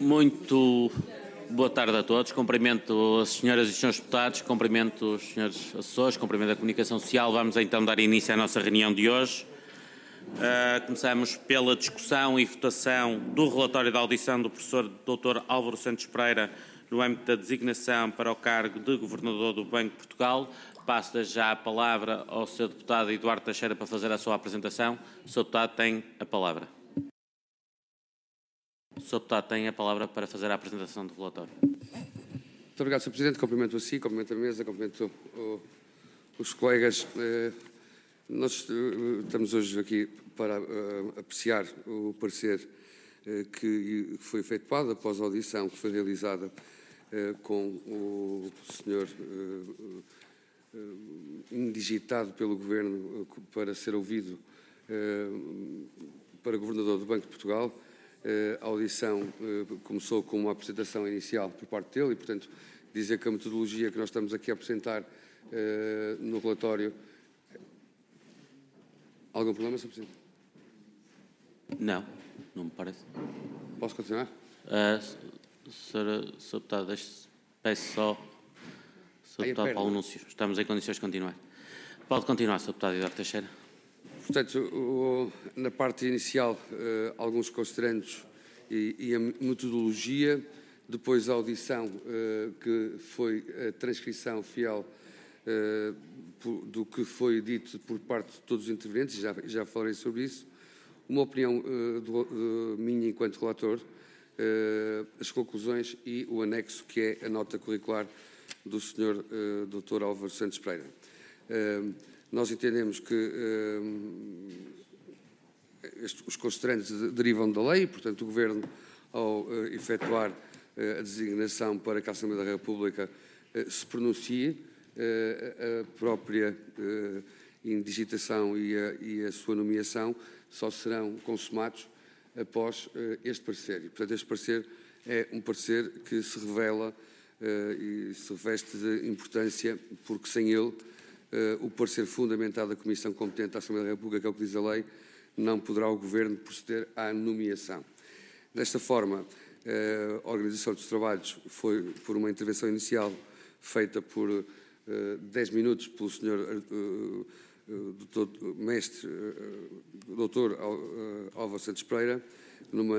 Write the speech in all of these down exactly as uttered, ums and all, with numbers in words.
Muito boa tarde a todos. Cumprimento as senhoras e senhores deputados, cumprimento os senhores assessores, cumprimento a comunicação social. Vamos então dar início à nossa reunião de hoje. Uh, começamos pela discussão e votação do relatório da audição do professor doutor Álvaro Santos Pereira no âmbito da designação para o cargo de Governador do Banco de Portugal. Passo já a palavra ao senhor deputado Eduardo Teixeira para fazer a sua apresentação. O senhor deputado tem a palavra. O senhor deputado tem a palavra para fazer a apresentação do relatório. Muito obrigado, senhor Presidente. Cumprimento a si, cumprimento a mesa, cumprimento o, os colegas. Nós estamos hoje aqui para uh, apreciar o parecer uh, que foi efetuado após a audição que foi realizada uh, com o senhor uh, uh, indigitado pelo Governo uh, para ser ouvido uh, para Governador do Banco de Portugal. Uh, a audição uh, começou com uma apresentação inicial por parte dele e, portanto, dizer que a metodologia que nós estamos aqui a apresentar uh, no relatório. Algum problema, senhor Presidente? Não, não me parece. Posso continuar? Uh, senhor Deputado, deixe-se, peço só, senhor Deputado Paulo Núncio, estamos em condições de continuar. Pode continuar, senhor Deputado Eduardo Teixeira. Portanto, o, na parte inicial, uh, alguns constrantos e, e a metodologia, depois a audição, uh, que foi a transcrição fiel uh, por, do que foi dito por parte de todos os intervenientes, já, já falei sobre isso, uma opinião uh, do, uh, minha enquanto relator, uh, as conclusões e o anexo, que é a nota curricular do senhor uh, doutor Álvaro Santos Pereira. Uh, Nós entendemos que uh, estes, os constrantes derivam da lei, portanto, o Governo, ao uh, efetuar uh, a designação para que a Assembleia da República uh, se pronuncie, uh, a própria uh, indigitação e a, e a sua nomeação só serão consumados após uh, este parecer. E, portanto, este parecer é um parecer que se revela uh, e se reveste de importância, porque sem ele Uh, o parecer fundamentado da Comissão competente da Assembleia da República, que é o que diz a lei, não poderá o Governo proceder à nomeação. Desta forma, uh, a organização dos trabalhos foi por uma intervenção inicial feita por uh, dez minutos pelo senhor uh, uh, doutor, mestre, uh, doutor uh, Álvaro Santos Pereira, numa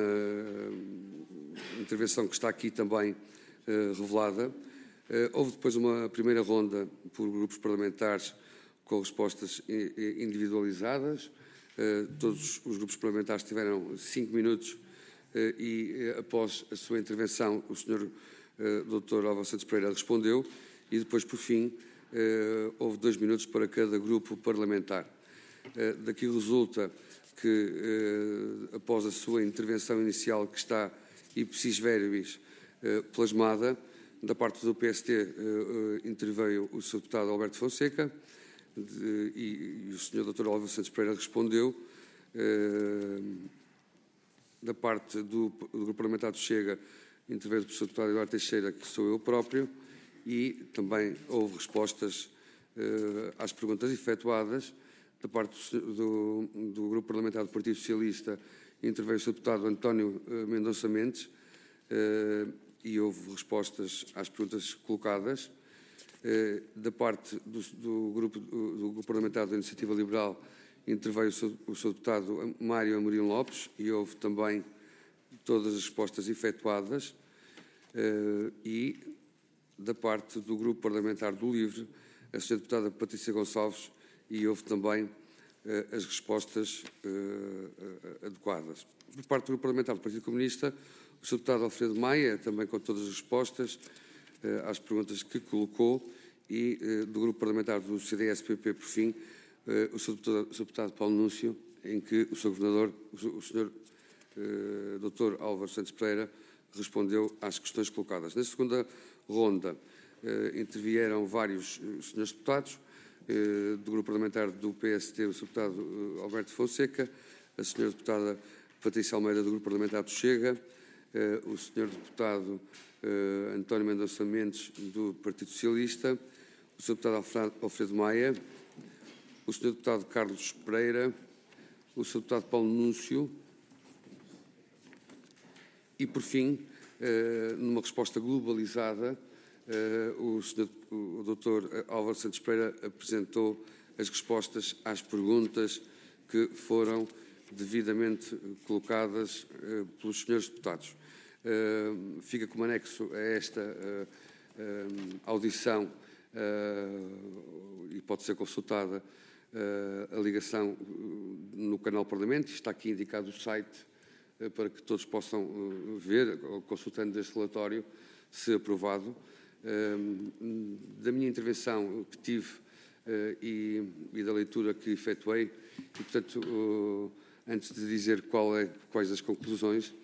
uh, intervenção que está aqui também uh, revelada. Uh, houve depois uma primeira ronda por grupos parlamentares com respostas individualizadas. Uh, todos os grupos parlamentares tiveram cinco minutos uh, e, uh, após a sua intervenção, o senhor uh, doutor Álvaro Santos Pereira respondeu e depois, por fim, uh, houve dois minutos para cada grupo parlamentar. Uh, daqui resulta que, uh, após a sua intervenção inicial, que está ipsis verbis uh, plasmada, da parte do P S T uh, uh, interveio o senhor deputado Alberto Fonseca de, e, e o senhor doutor Álvaro Santos Pereira respondeu. Uh, da parte do, do Grupo Parlamentar do Chega interveio o senhor deputado Eduardo Teixeira, que sou eu próprio, e também houve respostas uh, às perguntas efetuadas. Da parte do, do, do Grupo Parlamentar do Partido Socialista interveio o senhor deputado António uh, Mendonça Mendes, uh, e houve respostas às perguntas colocadas. Eh, da parte do, do, grupo, do, do Grupo Parlamentar da Iniciativa Liberal interveio o seu, o seu deputado Mário Amorim Lopes e houve também todas as respostas efetuadas. Eh, e da parte do Grupo Parlamentar do Livre, a senhora deputada Patrícia Gonçalves, e houve também eh, as respostas eh, adequadas. Por parte do Grupo Parlamentar do Partido Comunista, o senhor deputado Alfredo Maia, também com todas as respostas uh, às perguntas que colocou, e uh, do Grupo Parlamentar do C D S P P, por fim, uh, o senhor deputado, o senhor deputado Paulo Núncio, em que o senhor Governador, o senhor uh, doutor Álvaro Santos Pereira, respondeu às questões colocadas. Na segunda ronda, uh, intervieram vários uh, senhores deputados, uh, do Grupo Parlamentar do P S T, o senhor deputado uh, Alberto Fonseca, a senhora deputada Patrícia Almeida, do Grupo Parlamentar do Chega, Uh, o senhor deputado uh, António Mendonça Mendes, do Partido Socialista, o senhor deputado Alfredo, Alfredo Maia, o senhor deputado Carlos Pereira, o senhor deputado Paulo Núncio e, por fim, numa resposta globalizada, o, senhor, o doutor Álvaro Santos Pereira apresentou as respostas às perguntas que foram devidamente colocadas pelos senhores deputados. Fica como anexo a esta audição e pode ser consultada a ligação no canal Parlamento. Está aqui indicado o site para que todos possam ver, consultando este relatório, se aprovado. Da minha intervenção que tive e, e da leitura que efetuei, e, portanto, antes de dizer qual é, quais as conclusões,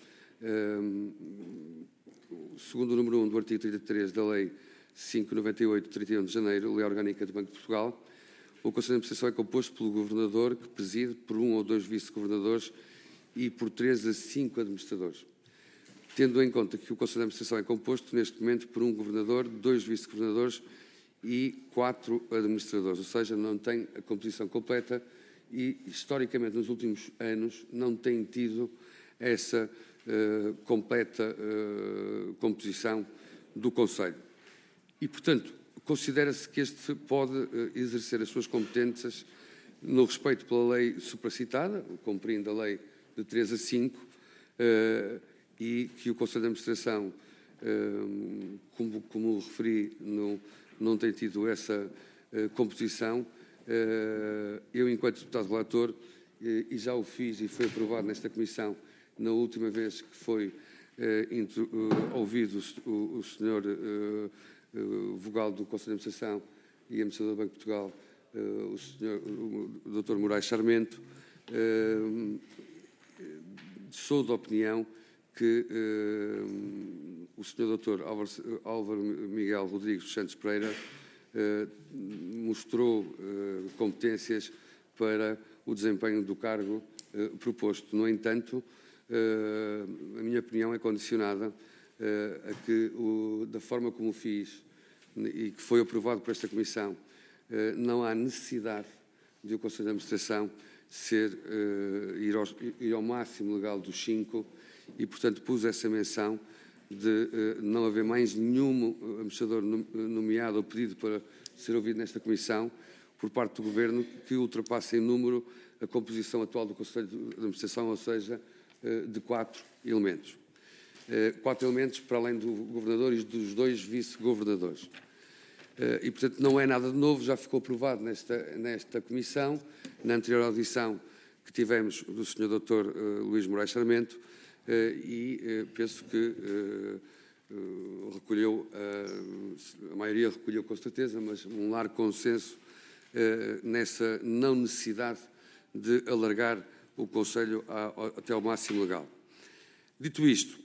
segundo o número um do artigo trinta e três da Lei quinhentos e noventa e oito, de trinta e um de janeiro, Lei Orgânica do Banco de Portugal, o Conselho de Administração é composto pelo Governador, que preside, por um ou dois vice-governadores e por três a cinco administradores. Tendo em conta que o Conselho de Administração é composto, neste momento, por um Governador, dois vice-governadores e quatro administradores, ou seja, não tem a composição completa e, historicamente, nos últimos anos, não tem tido essa uh, completa uh, composição do Conselho. E, portanto, considera-se que este pode uh, exercer as suas competências no respeito pela lei supracitada, cumprindo a lei de três a cinco, uh, e que o Conselho de Administração, uh, como, como referi, não, não tem tido essa uh, composição. Uh, eu, enquanto deputado relator, uh, e já o fiz e foi aprovado nesta comissão na última vez que foi uh, intro, uh, ouvido o, o senhor uh, uh, vogal do Conselho de Administração e administrador do Banco de Portugal, uh, o senhor o doutor Moraes Sarmento, uh, sou da opinião que uh, o senhor doutor Álvaro, Álvaro Miguel Rodrigues dos Santos Pereira uh, mostrou uh, competências para o desempenho do cargo uh, proposto. No entanto, uh, a minha opinião é condicionada uh, a que, o, da forma como o fiz e que foi aprovado por esta Comissão, uh, não há necessidade de o Conselho de Administração ser, uh, ir, aos, ir ao máximo legal dos cinco e, portanto, pus essa menção de uh, não haver mais nenhum administrador nomeado ou pedido para ser ouvido nesta Comissão por parte do Governo que ultrapasse em número a composição atual do Conselho de Administração, ou seja, uh, de quatro elementos. Uh, quatro elementos para além do Governador e dos dois vice-governadores. Uh, e, portanto, não é nada de novo, já ficou aprovado nesta, nesta Comissão, na anterior audição que tivemos do senhor doutor uh, Luís Moraes Sarmento, uh, e uh, penso que uh, uh, recolheu, uh, a maioria recolheu com certeza, mas um largo consenso uh, nessa não necessidade de alargar o Conselho a, a, até ao máximo legal. Dito isto,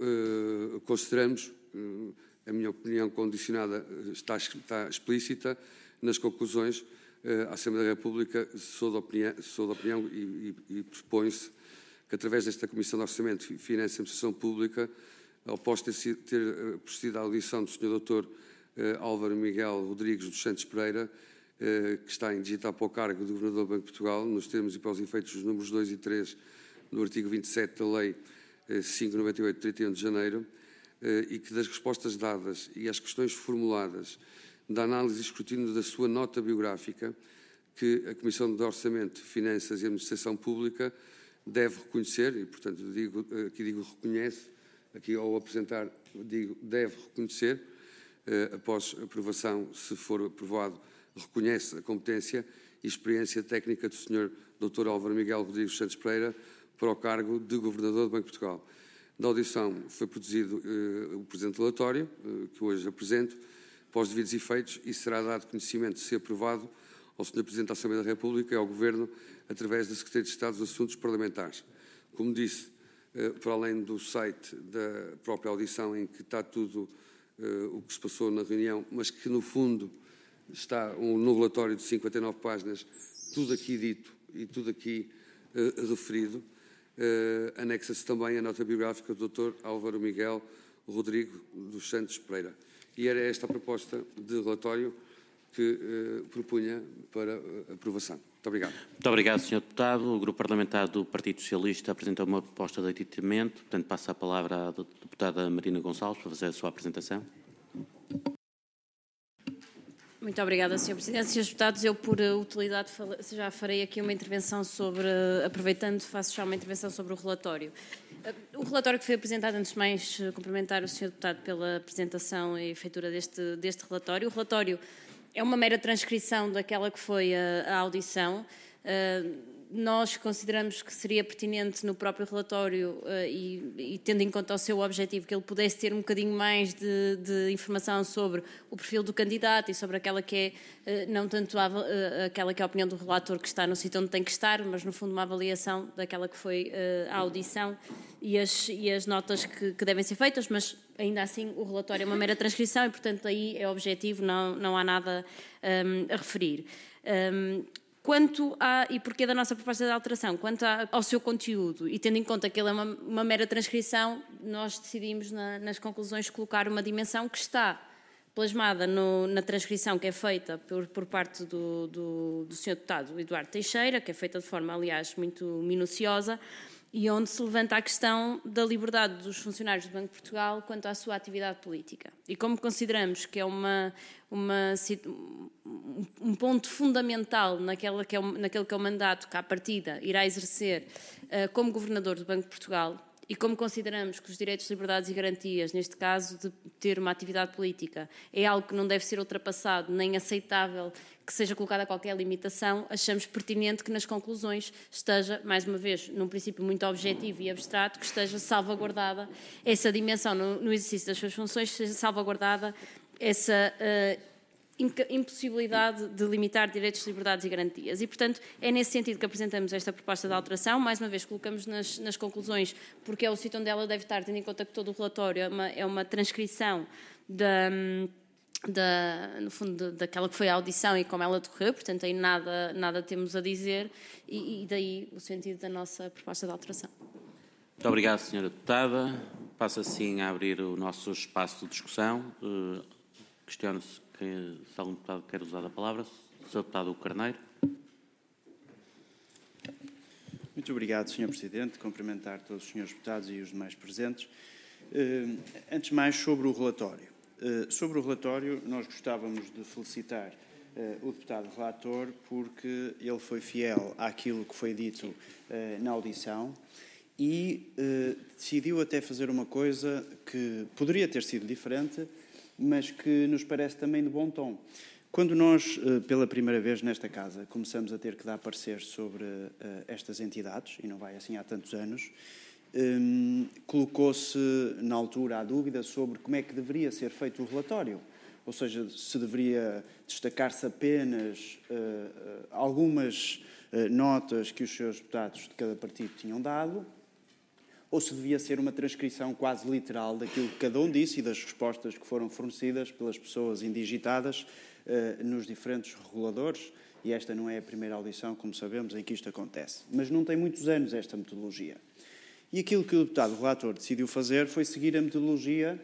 uh, consideramos, uh, a minha opinião condicionada está, está explícita nas conclusões. A Assembleia da República sou da opinião, sou da opinião e, e, e propõe-se que, através desta Comissão de Orçamento, Finanças e Administração Pública, após ter, ter procedido à audição do senhor doutor eh, Álvaro Miguel Rodrigues dos Santos Pereira, eh, que está indigitado para o cargo do Governador do Banco de Portugal, nos termos e para os efeitos dos números dois e três do artigo vinte e sete da Lei eh, quinhentos e noventa e oito, de trinta e um de janeiro, eh, e que das respostas dadas e as questões formuladas da análise e escrutínio da sua nota biográfica, que a Comissão de Orçamento, Finanças e Administração Pública deve reconhecer, e, portanto, digo, aqui digo reconhece, aqui ao apresentar, digo deve reconhecer, eh, após aprovação, se for aprovado, reconhece a competência e experiência técnica do senhor doutor Álvaro Miguel Rodrigues Santos Pereira para o cargo de Governador do Banco de Portugal. Da audição foi produzido eh, o presente relatório, eh, que hoje apresento, para os devidos efeitos, e será dado conhecimento, se aprovado, ao senhor Presidente da Assembleia da República e ao Governo, através da Secretaria de Estado dos Assuntos Parlamentares. Como disse, para além do site da própria audição, em que está tudo uh, o que se passou na reunião, mas que, no fundo, está um, no relatório de cinquenta e nove páginas, tudo aqui dito e tudo aqui uh, referido, uh, anexa-se também a nota biográfica do doutor Álvaro Miguel Rodrigo dos Santos Pereira. E era esta a proposta de relatório que uh, propunha para uh, aprovação. Muito obrigado. Muito obrigado, senhor Deputado. O Grupo Parlamentar do Partido Socialista apresentou uma proposta de aditamento. Portanto, passo a palavra à deputada Marina Gonçalves para fazer a sua apresentação. Muito obrigada, senhor Presidente. senhores Deputados, eu, por utilidade, já farei aqui uma intervenção sobre, aproveitando, faço já uma intervenção sobre o relatório. O relatório que foi apresentado, antes de mais, cumprimentar o senhor Deputado pela apresentação e feitura deste, deste relatório. O relatório é uma mera transcrição daquela que foi a, a audição. Uh, nós consideramos que seria pertinente no próprio relatório uh, e, e tendo em conta o seu objetivo que ele pudesse ter um bocadinho mais de, de informação sobre o perfil do candidato e sobre aquela que é, uh, não tanto a, uh, aquela que é a opinião do relator que está no sítio onde tem que estar, mas no fundo uma avaliação daquela que foi uh, a audição e as, e as notas que, que devem ser feitas, mas ainda assim o relatório é uma mera transcrição e, portanto, aí é objetivo, não, não há nada um, a referir. Um, Quanto a, e porquê da nossa proposta de alteração, quanto a, ao seu conteúdo, e tendo em conta que ele é uma, uma mera transcrição, nós decidimos na, nas conclusões colocar uma dimensão que está plasmada no, na transcrição que é feita por, por parte do, do, do senhor Deputado Eduardo Teixeira, que é feita de forma, aliás, muito minuciosa, e onde se levanta a questão da liberdade dos funcionários do Banco de Portugal quanto à sua atividade política. E como consideramos que é uma, uma, um ponto fundamental naquela que é o, naquele que é o mandato que, à partida, irá exercer uh, como Governador do Banco de Portugal, e como consideramos que os direitos, liberdades e garantias, neste caso de ter uma atividade política, é algo que não deve ser ultrapassado nem aceitável que seja colocada qualquer limitação, achamos pertinente que nas conclusões esteja, mais uma vez, num princípio muito objetivo e abstrato, que esteja salvaguardada essa dimensão no, no exercício das suas funções, seja salvaguardada essa uh, impossibilidade de limitar direitos, liberdades e garantias. E, portanto, é nesse sentido que apresentamos esta proposta de alteração. Mais uma vez, colocamos nas, nas conclusões, porque é o sítio onde ela deve estar, tendo em conta que todo o relatório é uma, é uma transcrição da... Da, no fundo, daquela que foi a audição e como ela decorreu, portanto, aí nada, nada temos a dizer e, e daí o sentido da nossa proposta de alteração. Muito obrigado, senhora Deputada. Passo assim a abrir o nosso espaço de discussão. Uh, Questiono-se que, se algum deputado quer usar a palavra. senhor Deputado Carneiro. Muito obrigado, senhor Presidente. Cumprimentar todos os senhores deputados e os demais presentes. Uh, antes de mais, sobre o relatório. Uh, sobre o relatório, nós gostávamos de felicitar uh, o deputado relator porque ele foi fiel àquilo que foi dito uh, na audição e uh, decidiu até fazer uma coisa que poderia ter sido diferente, mas que nos parece também de bom tom. Quando nós, uh, pela primeira vez nesta Casa, começamos a ter que dar parecer sobre uh, estas entidades, e não vai assim há tantos anos, Um, colocou-se na altura a dúvida sobre como é que deveria ser feito o relatório, ou seja, se deveria destacar-se apenas uh, algumas uh, notas que os senhores deputados de cada partido tinham dado, ou se devia ser uma transcrição quase literal daquilo que cada um disse e das respostas que foram fornecidas pelas pessoas indigitadas uh, nos diferentes reguladores, e esta não é a primeira audição, como sabemos, em que isto acontece. Mas não tem muitos anos esta metodologia. E aquilo que o deputado relator decidiu fazer foi seguir a metodologia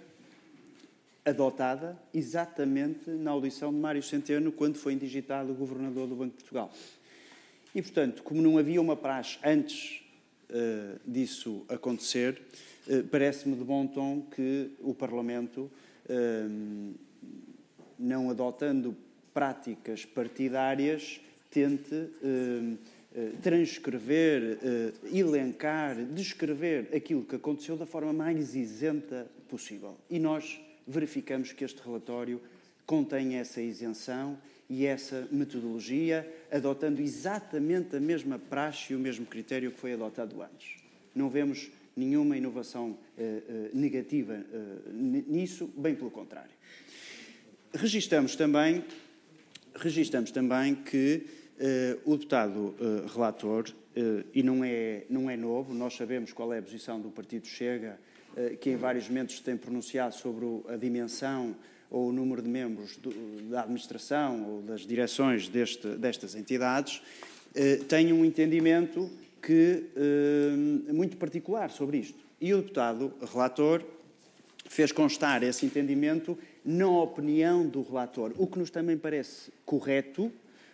adotada exatamente na audição de Mário Centeno, quando foi indigitado o Governador do Banco de Portugal. E, portanto, como não havia uma praxe antes uh, disso acontecer, uh, parece-me de bom tom que o Parlamento, uh, não adotando práticas partidárias, tente... Uh, transcrever, elencar, descrever aquilo que aconteceu da forma mais isenta possível. E nós verificamos que este relatório contém essa isenção e essa metodologia, adotando exatamente a mesma praxe e o mesmo critério que foi adotado antes. Não vemos nenhuma inovação negativa nisso, bem pelo contrário. Registamos também, registamos também que Uh, o deputado uh, relator, uh, e não é, não é novo, nós sabemos qual é a posição do Partido Chega, uh, que em vários momentos se tem pronunciado sobre o, a dimensão ou o número de membros do, da administração ou das direções deste, destas entidades, uh, tem um entendimento que, uh, muito particular sobre isto. E o deputado relator fez constar esse entendimento na opinião do relator, o que nos também parece correto,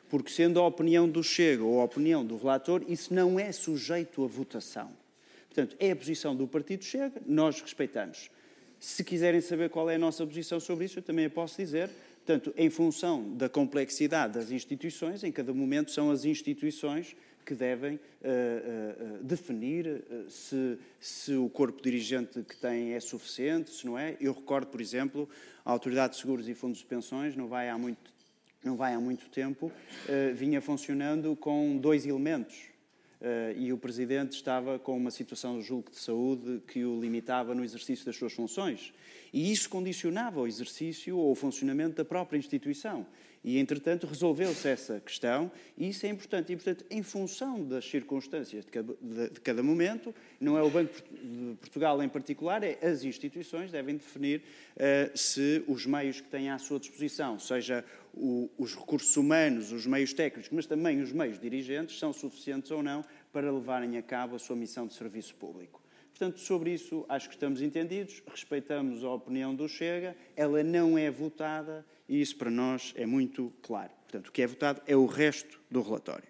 porque sendo a opinião do Chega ou a opinião do relator, isso não é sujeito a votação. Portanto, é a posição do Partido Chega, nós respeitamos. Se quiserem saber qual é a nossa posição sobre isso, eu também a posso dizer. Portanto, em função da complexidade das instituições, em cada momento são as instituições que devem uh, uh, definir uh, se, se o corpo dirigente que tem é suficiente, se não é. Eu recordo, por exemplo, a Autoridade de Seguros e Fundos de Pensões, não vai há muito, não vai há muito tempo, uh, vinha funcionando com dois elementos. Uh, e o Presidente estava com uma situação, julgo, de saúde que o limitava no exercício das suas funções. E isso condicionava o exercício ou o funcionamento da própria instituição. E, entretanto, resolveu-se essa questão e isso é importante. E, portanto, em função das circunstâncias de cada, de, de cada momento, não é o Banco de Portugal em particular, é as instituições devem definir uh, se os meios que têm à sua disposição, seja o, os recursos humanos, os meios técnicos, mas também os meios dirigentes, são suficientes ou não para levarem a cabo a sua missão de serviço público. Portanto, sobre isso, acho que estamos entendidos, respeitamos a opinião do Chega, ela não é votada e isso para nós é muito claro. Portanto, o que é votado é o resto do relatório.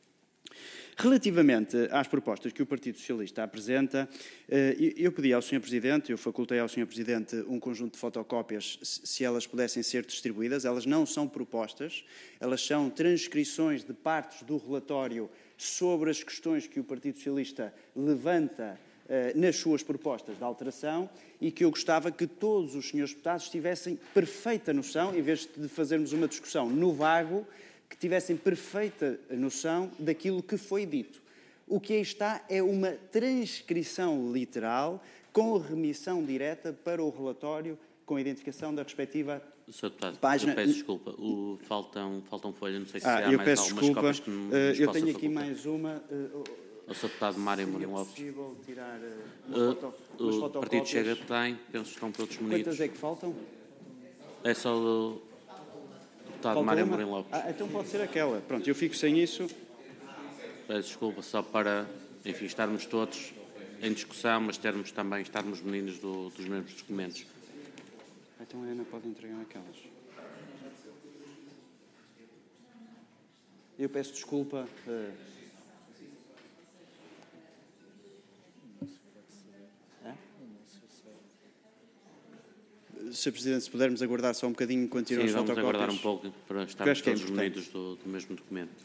Relativamente às propostas que o Partido Socialista apresenta, eu pedi ao senhor Presidente, eu facultei ao senhor Presidente um conjunto de fotocópias, se elas pudessem ser distribuídas. Elas não são propostas, elas são transcrições de partes do relatório sobre as questões que o Partido Socialista levanta nas suas propostas de alteração e que eu gostava que todos os senhores deputados tivessem perfeita noção, em vez de fazermos uma discussão no vago, que tivessem perfeita noção daquilo que foi dito. O que aí está é uma transcrição literal com remissão direta para o relatório com a identificação da respectiva senhor Deputado, página. Eu peço desculpa, o, faltam, faltam folhas, não sei se ah, há eu mais peço algumas desculpa. cópias que nos uh, Eu possa tenho aqui facultar. mais uma. Uh, O senhor Deputado Mário Mourinho Lopes. É possível tirar uh, uma foto, uh, umas o fotocópias? Partido Chega tem, penso que estão todos munidos. Quantas é que faltam? É só o Deputado Falta Mário uma? Mourinho Lopes. Ah, então pode ser aquela. Pronto, eu fico sem isso. Peço desculpa, só para, enfim, estarmos todos em discussão, mas termos também, estarmos munidos do, dos mesmos documentos. Então a Ana pode entregar aquelas. Eu peço desculpa. Uh... senhor Presidente, se pudermos aguardar só um bocadinho enquanto tiram as fotocópias. Sim, vamos aguardar um pouco para estarmos que é todos munidos do, do mesmo documento.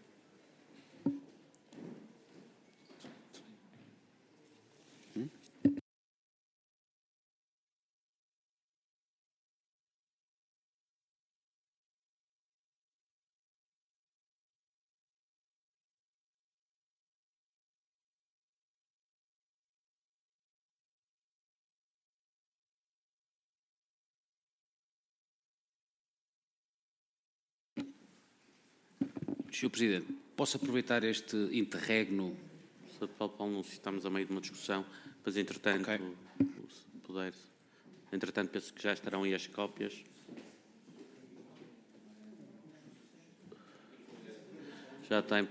Hum? senhor Presidente, posso aproveitar este interregno? senhor Paulo Paulo, estamos a meio de uma discussão, mas entretanto, Okay. se puder, entretanto penso que já estarão aí as cópias. Já tem.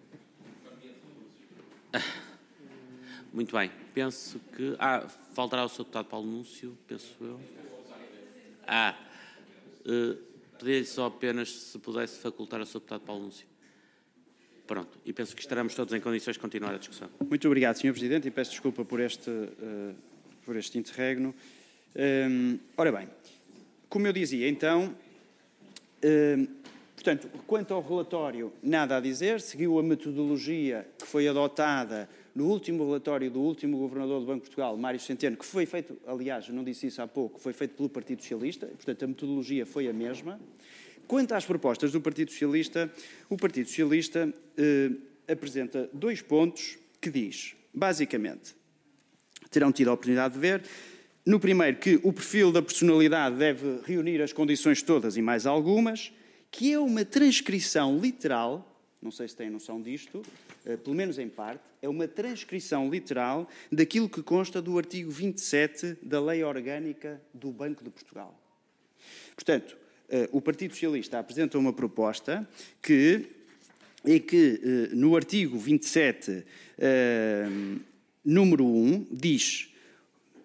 Muito bem, penso que... Ah, faltará o senhor Deputado Paulo Núncio, penso eu. Ah, uh, pedi-lhe só apenas se pudesse facultar ao senhor Deputado Paulo Núncio. Pronto, e penso que estaremos todos em condições de continuar a discussão. Muito obrigado, senhor Presidente, e peço desculpa por este, uh, por este interregno. Um, ora bem, como eu dizia, então, um, portanto, quanto ao relatório, nada a dizer, seguiu a metodologia que foi adotada no último relatório do último Governador do Banco de Portugal, Mário Centeno, que foi feito, aliás, eu não disse isso há pouco, foi feito pelo Partido Socialista, portanto, a metodologia foi a mesma. Quanto às propostas do Partido Socialista, o Partido Socialista eh, apresenta dois pontos que diz, basicamente, terão tido a oportunidade de ver, no primeiro que o perfil da personalidade deve reunir as condições todas e mais algumas, que é uma transcrição literal, não sei se têm noção disto, eh, pelo menos em parte, é uma transcrição literal daquilo que consta do artigo vinte e sete da Lei Orgânica do Banco de Portugal. Portanto, o Partido Socialista apresenta uma proposta que é que no artigo vinte e sete, número um, diz,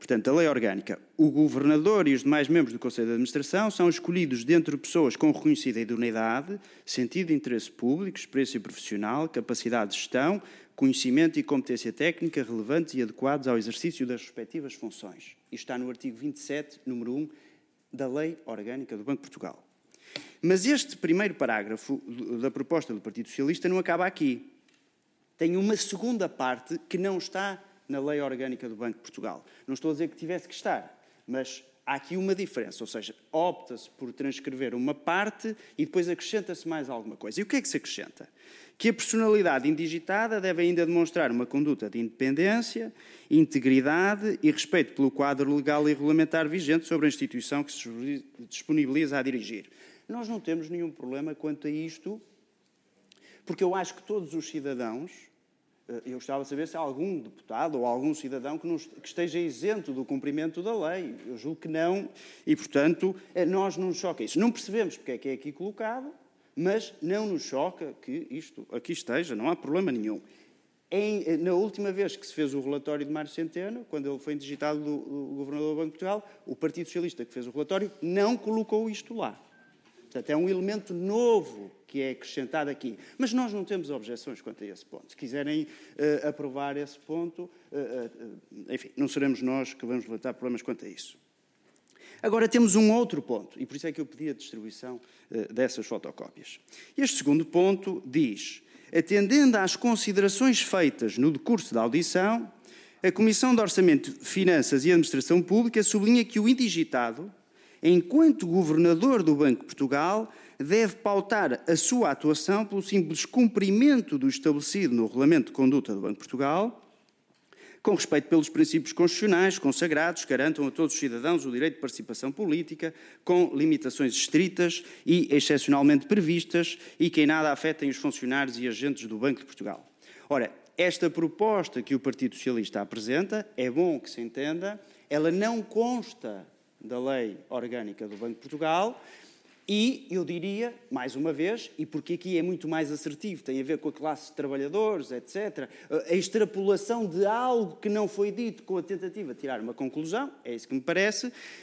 Portanto, a lei orgânica. O governador e os demais membros do Conselho de Administração são escolhidos dentre pessoas com reconhecida idoneidade, sentido de interesse público, experiência profissional, capacidade de gestão, conhecimento e competência técnica relevantes e adequados ao exercício das respectivas funções. Isto está no artigo vinte e sete, número um, da Lei Orgânica do Banco de Portugal. Mas este primeiro parágrafo da proposta do Partido Socialista não acaba aqui. Tem uma segunda parte que não está na Lei Orgânica do Banco de Portugal. Não estou a dizer que tivesse que estar, mas há aqui uma diferença, ou seja, opta-se por transcrever uma parte e depois acrescenta-se mais alguma coisa. E o que é que se acrescenta? Que a personalidade indigitada deve ainda demonstrar uma conduta de independência, integridade e respeito pelo quadro legal e regulamentar vigente sobre a instituição que se disponibiliza a dirigir. Nós não temos nenhum problema quanto a isto, porque eu acho que todos os cidadãos, eu gostava de saber se há algum deputado ou algum cidadão que, nos, que esteja isento do cumprimento da lei. Eu julgo que não, e, portanto, nós não nos choca isso. Não percebemos porque é que é aqui colocado, mas não nos choca que isto aqui esteja, não há problema nenhum. Em, na última vez que se fez o relatório de Mário Centeno, quando ele foi indigitado do, do Governador do Banco de Portugal, o Partido Socialista que fez o relatório não colocou isto lá. Portanto, é um elemento novo que é acrescentado aqui. Mas nós não temos objeções quanto a esse ponto. Se quiserem uh, aprovar esse ponto, uh, uh, enfim, não seremos nós que vamos levantar problemas quanto a isso. Agora temos um outro ponto, e por isso é que eu pedi a distribuição uh, dessas fotocópias. Este segundo ponto diz: atendendo às considerações feitas no decurso da audição, a Comissão de Orçamento, Finanças e Administração Pública sublinha que o indigitado, enquanto Governador do Banco de Portugal, deve pautar a sua atuação pelo simples cumprimento do estabelecido no Regulamento de Conduta do Banco de Portugal, com respeito pelos princípios constitucionais consagrados, que garantam a todos os cidadãos o direito de participação política, com limitações estritas e excepcionalmente previstas e que em nada afetem os funcionários e agentes do Banco de Portugal. Ora, esta proposta que o Partido Socialista apresenta, é bom que se entenda, ela não consta da Lei Orgânica do Banco de Portugal e, eu diria, mais uma vez, e porque aqui é muito mais assertivo, tem a ver com a classe de trabalhadores, etcétera, a extrapolação de algo que não foi dito com a tentativa de tirar uma conclusão, é isso que me parece,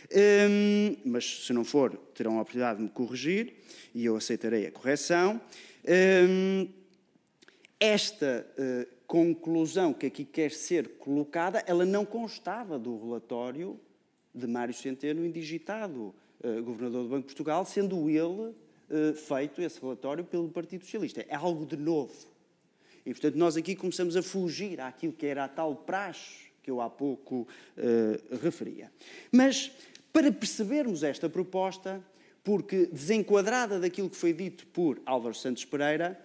hum, mas se não for, terão a oportunidade de me corrigir e eu aceitarei a correção. Hum, esta uh, conclusão que aqui quer ser colocada, ela não constava do relatório de Mário Centeno, indigitado uh, Governador do Banco de Portugal, sendo ele uh, feito esse relatório pelo Partido Socialista. É algo de novo. E, portanto, nós aqui começamos a fugir àquilo que era a tal praxe que eu há pouco uh, referia. Mas, para percebermos esta proposta, porque desenquadrada daquilo que foi dito por Álvaro Santos Pereira,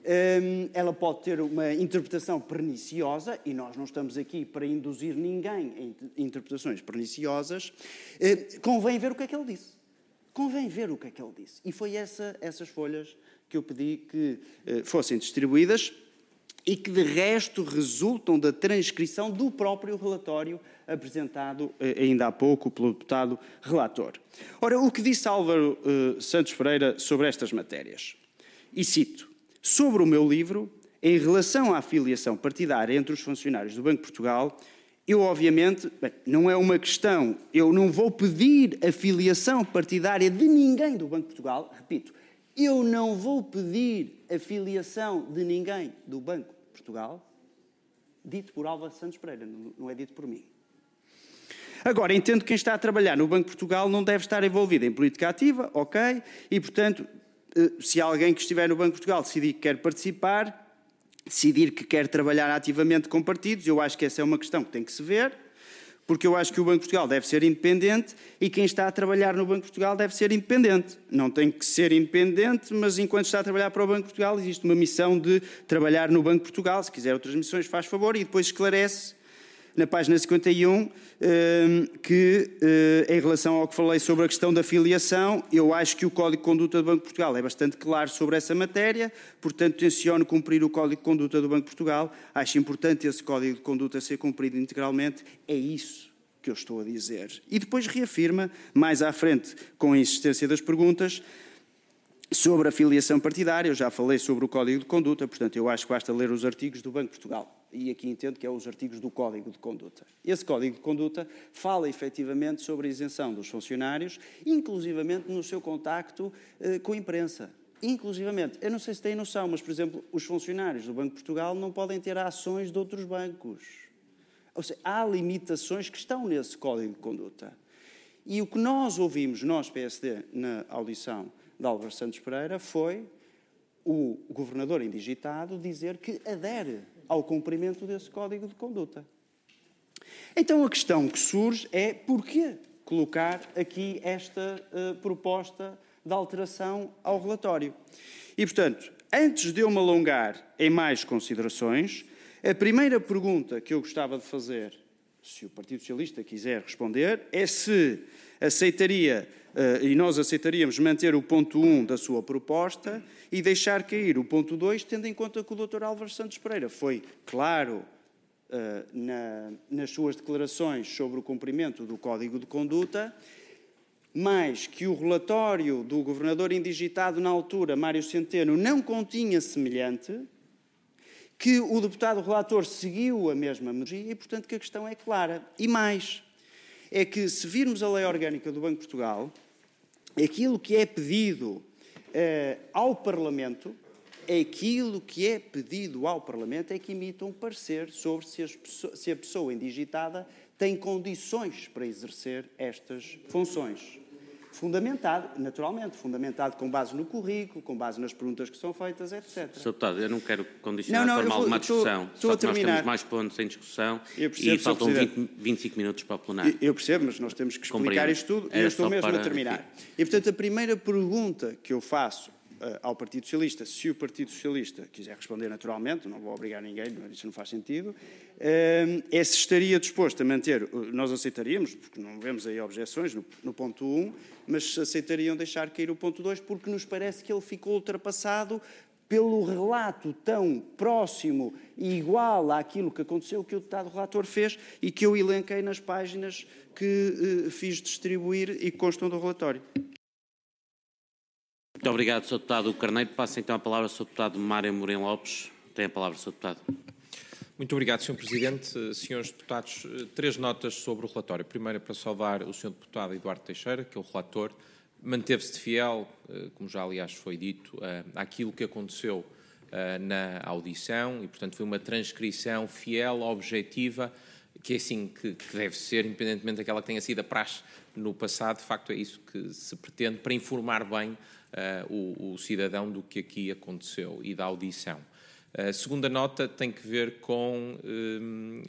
ela pode ter uma interpretação perniciosa, e nós não estamos aqui para induzir ninguém em interpretações perniciosas. Convém ver o que é que ele disse. Convém ver o que é que ele disse. E foi essa, essas folhas que eu pedi que fossem distribuídas e que, de resto, resultam da transcrição do próprio relatório apresentado ainda há pouco pelo deputado relator. Ora, o que disse Álvaro Santos Pereira sobre estas matérias? E cito: sobre o meu livro, em relação à filiação partidária entre os funcionários do Banco de Portugal, eu, obviamente, bem, não é uma questão, eu não vou pedir a filiação partidária de ninguém do Banco de Portugal, repito, eu não vou pedir a filiação de ninguém do Banco de Portugal, dito por Álvaro Santos Pereira, não é dito por mim. Agora, entendo que quem está a trabalhar no Banco de Portugal não deve estar envolvido em política ativa, ok, e, portanto, se alguém que estiver no Banco de Portugal decidir que quer participar, decidir que quer trabalhar ativamente com partidos, eu acho que essa é uma questão que tem que se ver, porque eu acho que o Banco de Portugal deve ser independente e quem está a trabalhar no Banco de Portugal deve ser independente. Não tem que ser independente, mas enquanto está a trabalhar para o Banco de Portugal existe uma missão de trabalhar no Banco de Portugal. Se quiser outras missões, faz favor, e depois esclarece na página cinquenta e um, que, em relação ao que falei sobre a questão da filiação, eu acho que o Código de Conduta do Banco de Portugal é bastante claro sobre essa matéria, portanto, tenciono cumprir o Código de Conduta do Banco de Portugal. Acho importante esse Código de Conduta ser cumprido integralmente. É isso que eu estou a dizer. E depois reafirma, mais à frente, com a insistência das perguntas, sobre a filiação partidária. Eu já falei sobre o Código de Conduta, portanto, eu acho que basta ler os artigos do Banco de Portugal. e aqui entendo que é os artigos do Código de Conduta. Esse Código de Conduta fala efetivamente sobre a isenção dos funcionários, inclusivamente no seu contacto eh, com a imprensa. Inclusivamente, eu não sei se têm noção, mas, por exemplo, os funcionários do Banco de Portugal não podem ter ações de outros bancos. Ou seja, há limitações que estão nesse Código de Conduta. E o que nós ouvimos, nós, P S D, na audição de Álvaro Santos Pereira, foi o governador indigitado dizer que adere ao cumprimento desse Código de Conduta. Então a questão que surge é porquê colocar aqui esta uh, proposta de alteração ao relatório. E, portanto, antes de eu me alongar em mais considerações, a primeira pergunta que eu gostava de fazer, se o Partido Socialista quiser responder, é se aceitaria, uh, e nós aceitaríamos manter o ponto um da sua proposta e deixar cair o ponto dois, tendo em conta que o doutor Álvaro Santos Pereira foi claro uh, na, nas suas declarações sobre o cumprimento do Código de Conduta, mas que o relatório do governador indigitado na altura, Mário Centeno, não continha semelhante, que o deputado relator seguiu a mesma metodologia e, portanto, que a questão é clara. E mais, é que se virmos a lei orgânica do Banco de Portugal, aquilo que é pedido eh, ao Parlamento, aquilo que é pedido ao Parlamento é que emita um parecer sobre se, as, se a pessoa indigitada tem condições para exercer estas funções. Fundamentado, naturalmente, fundamentado com base no currículo, com base nas perguntas que são feitas, etcétera. senhor Deputado, eu não quero condicionar não, não, formal vou, uma estou, discussão, estou só a que nós terminar. temos mais pontos em discussão percebo, e faltam vinte, vinte e cinco minutos para o plenário. Eu percebo, mas nós temos que explicar Compreendo. isto tudo e Era eu estou só mesmo para, a terminar. enfim. E, portanto, a primeira pergunta que eu faço uh, ao Partido Socialista, se o Partido Socialista quiser responder naturalmente, não vou obrigar ninguém, isso não faz sentido, uh, é se estaria disposto a manter, nós aceitaríamos, porque não vemos aí objeções no, no ponto um, mas aceitariam deixar cair o ponto dois, porque nos parece que ele ficou ultrapassado pelo relato tão próximo e igual àquilo que aconteceu, que o deputado relator fez e que eu elenquei nas páginas que uh, fiz distribuir e que constam do relatório. Muito obrigado, senhor Deputado Carneiro. Passa então a palavra ao senhor Deputado Mário Mourão Lopes. Tem a palavra, senhor Deputado. Muito obrigado, senhor Presidente. Senhores Deputados, três notas sobre o relatório. Primeiro, para saudar o senhor Deputado Eduardo Teixeira, que é o relator. Manteve-se fiel, como já aliás foi dito, àquilo que aconteceu na audição e, portanto, foi uma transcrição fiel, objetiva, que é assim que, que deve ser, independentemente daquela que tenha sido a praxe no passado. De facto, é isso que se pretende para informar bem uh, o, o cidadão do que aqui aconteceu e da audição. A segunda nota tem que ver com um,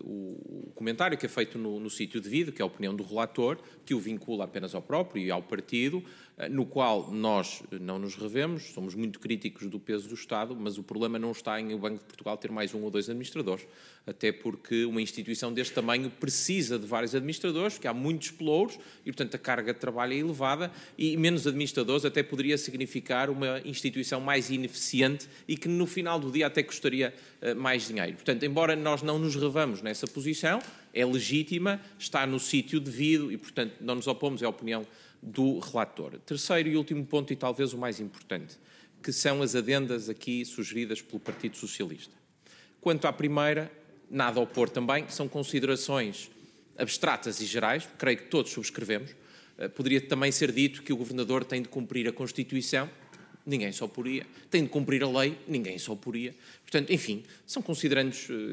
uh, o comentário que é feito no, no sítio devido, que é a opinião do relator, que o vincula apenas ao próprio e ao partido, uh, no qual nós não nos revemos, somos muito críticos do peso do Estado, mas o problema não está em o Banco de Portugal ter mais um ou dois administradores, até porque uma instituição deste tamanho precisa de vários administradores, porque há muitos pelouros e, portanto, a carga de trabalho é elevada e menos administradores até poderia significar uma instituição mais ineficiente e que, no final do dia, até custaria uh, mais dinheiro. Portanto, embora nós não nos revamos nessa posição, é legítima, está no sítio devido e, portanto, não nos opomos à opinião do relator. Terceiro e último ponto, e talvez o mais importante, que são as adendas aqui sugeridas pelo Partido Socialista. Quanto à primeira, nada a opor também, são considerações abstratas e gerais, creio que todos subscrevemos. Uh, poderia também ser dito que o Governador tem de cumprir a Constituição, ninguém só poria. Tem de cumprir a lei, ninguém só poria. Portanto, enfim, são considerandos uh,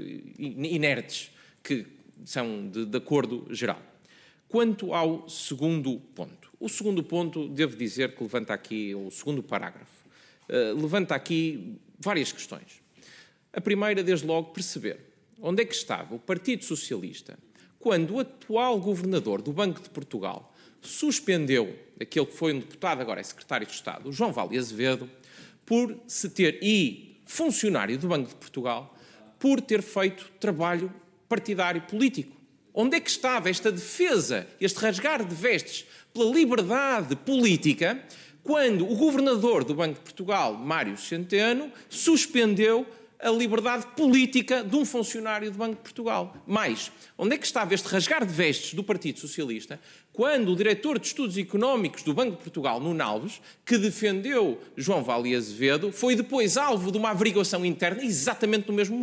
inertes que são de, de acordo geral. Quanto ao segundo ponto. O segundo ponto, devo dizer que levanta aqui, o segundo parágrafo, uh, levanta aqui várias questões. A primeira, desde logo, perceber onde é que estava o Partido Socialista quando o atual governador do Banco de Portugal suspendeu aquele que foi um deputado, agora é secretário de Estado, o João Vale Azevedo, por se ter, e funcionário do Banco de Portugal, por ter feito trabalho partidário político. Onde é que estava esta defesa, este rasgar de vestes pela liberdade política, quando o governador do Banco de Portugal, Mário Centeno, suspendeu a liberdade política de um funcionário do Banco de Portugal? Mais, onde é que estava este rasgar de vestes do Partido Socialista quando o diretor de Estudos Económicos do Banco de Portugal, Nuno Alves, que defendeu João Vale Azevedo, foi depois alvo de uma averiguação interna exatamente no mesmo momento?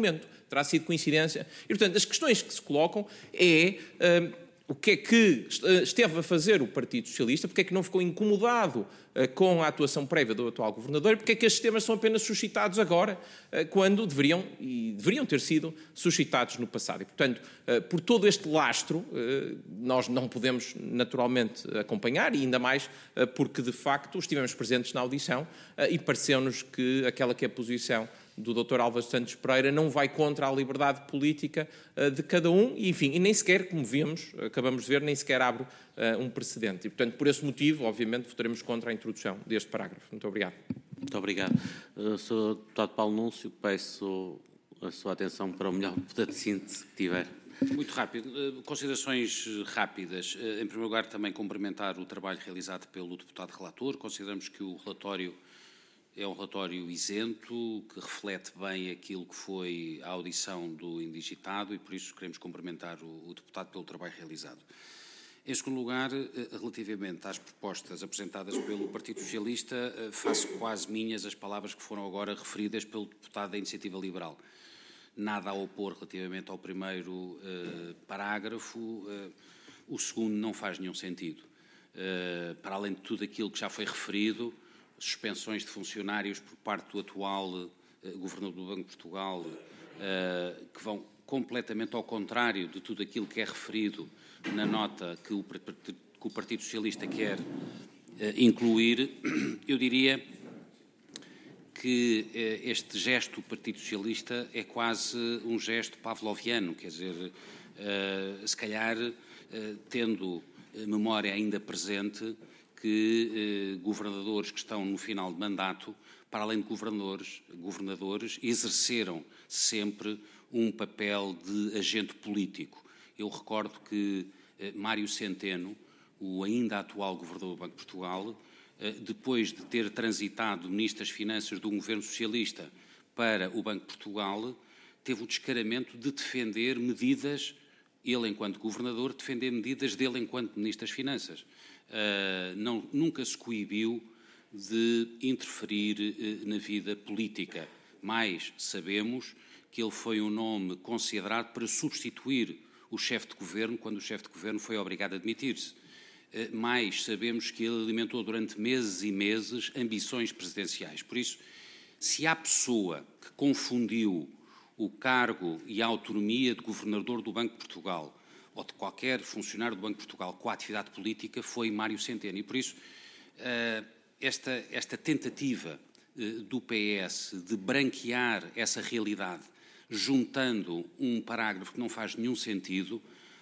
terá sido coincidência. E, portanto, as questões que se colocam é uh, o que é que esteve a fazer o Partido Socialista, porque é que não ficou incomodado uh, com a atuação prévia do atual governador e porque é que estes temas são apenas suscitados agora, uh, quando deveriam, e deveriam ter sido suscitados no passado. E, portanto, uh, por todo este lastro, uh, nós não podemos naturalmente acompanhar, e ainda mais uh, porque, de facto, estivemos presentes na audição uh, e pareceu-nos que aquela que é a posição do doutor Álvaro Santos Pereira não vai contra a liberdade política uh, de cada um, e, enfim, e nem sequer, como vimos, acabamos de ver, nem sequer abre uh, um precedente. E, portanto, por esse motivo, obviamente, votaremos contra a introdução deste parágrafo. Muito obrigado. Muito obrigado. Uh, senhor Deputado Paulo Núncio, peço a sua atenção para o melhor poder de síntese que tiver. Muito rápido. Uh, considerações rápidas. Uh, em primeiro lugar, também cumprimentar o trabalho realizado pelo deputado relator. Consideramos que o relatório é um relatório isento, que reflete bem aquilo que foi a audição do indigitado e, por isso, queremos cumprimentar o, o deputado pelo trabalho realizado. Em segundo lugar, relativamente às propostas apresentadas pelo Partido Socialista, faço quase minhas as palavras que foram agora referidas pelo deputado da Iniciativa Liberal. Nada a opor relativamente ao primeiro uh, parágrafo, uh, o segundo não faz nenhum sentido. Uh, para além de tudo aquilo que já foi referido, suspensões de funcionários por parte do atual uh, Governador do Banco de Portugal, uh, que vão completamente ao contrário de tudo aquilo que é referido na nota que o, que o Partido Socialista quer uh, incluir, eu diria que uh, este gesto do Partido Socialista é quase um gesto pavloviano, quer dizer, uh, se calhar, uh, tendo memória ainda presente, que eh, governadores que estão no final de mandato, para além de governadores, governadores, exerceram sempre um papel de agente político. Eu recordo que eh, Mário Centeno, o ainda atual governador do Banco de Portugal, eh, depois de ter transitado Ministro das Finanças de um governo socialista para o Banco de Portugal, teve o descaramento de defender medidas, ele enquanto governador, defender medidas dele enquanto Ministro das Finanças. Uh, não, nunca se coibiu de interferir uh, na vida política, mas sabemos que ele foi um nome considerado para substituir o chefe de governo quando o chefe de governo foi obrigado a demitir-se. Uh, mas sabemos que ele alimentou durante meses e meses ambições presidenciais. Por isso, se há pessoa que confundiu o cargo e a autonomia de governador do Banco de Portugal ou de qualquer funcionário do Banco de Portugal com a atividade política, foi Mário Centeno. E, por isso, esta, esta tentativa do P S de branquear essa realidade, juntando um parágrafo que não faz nenhum sentido,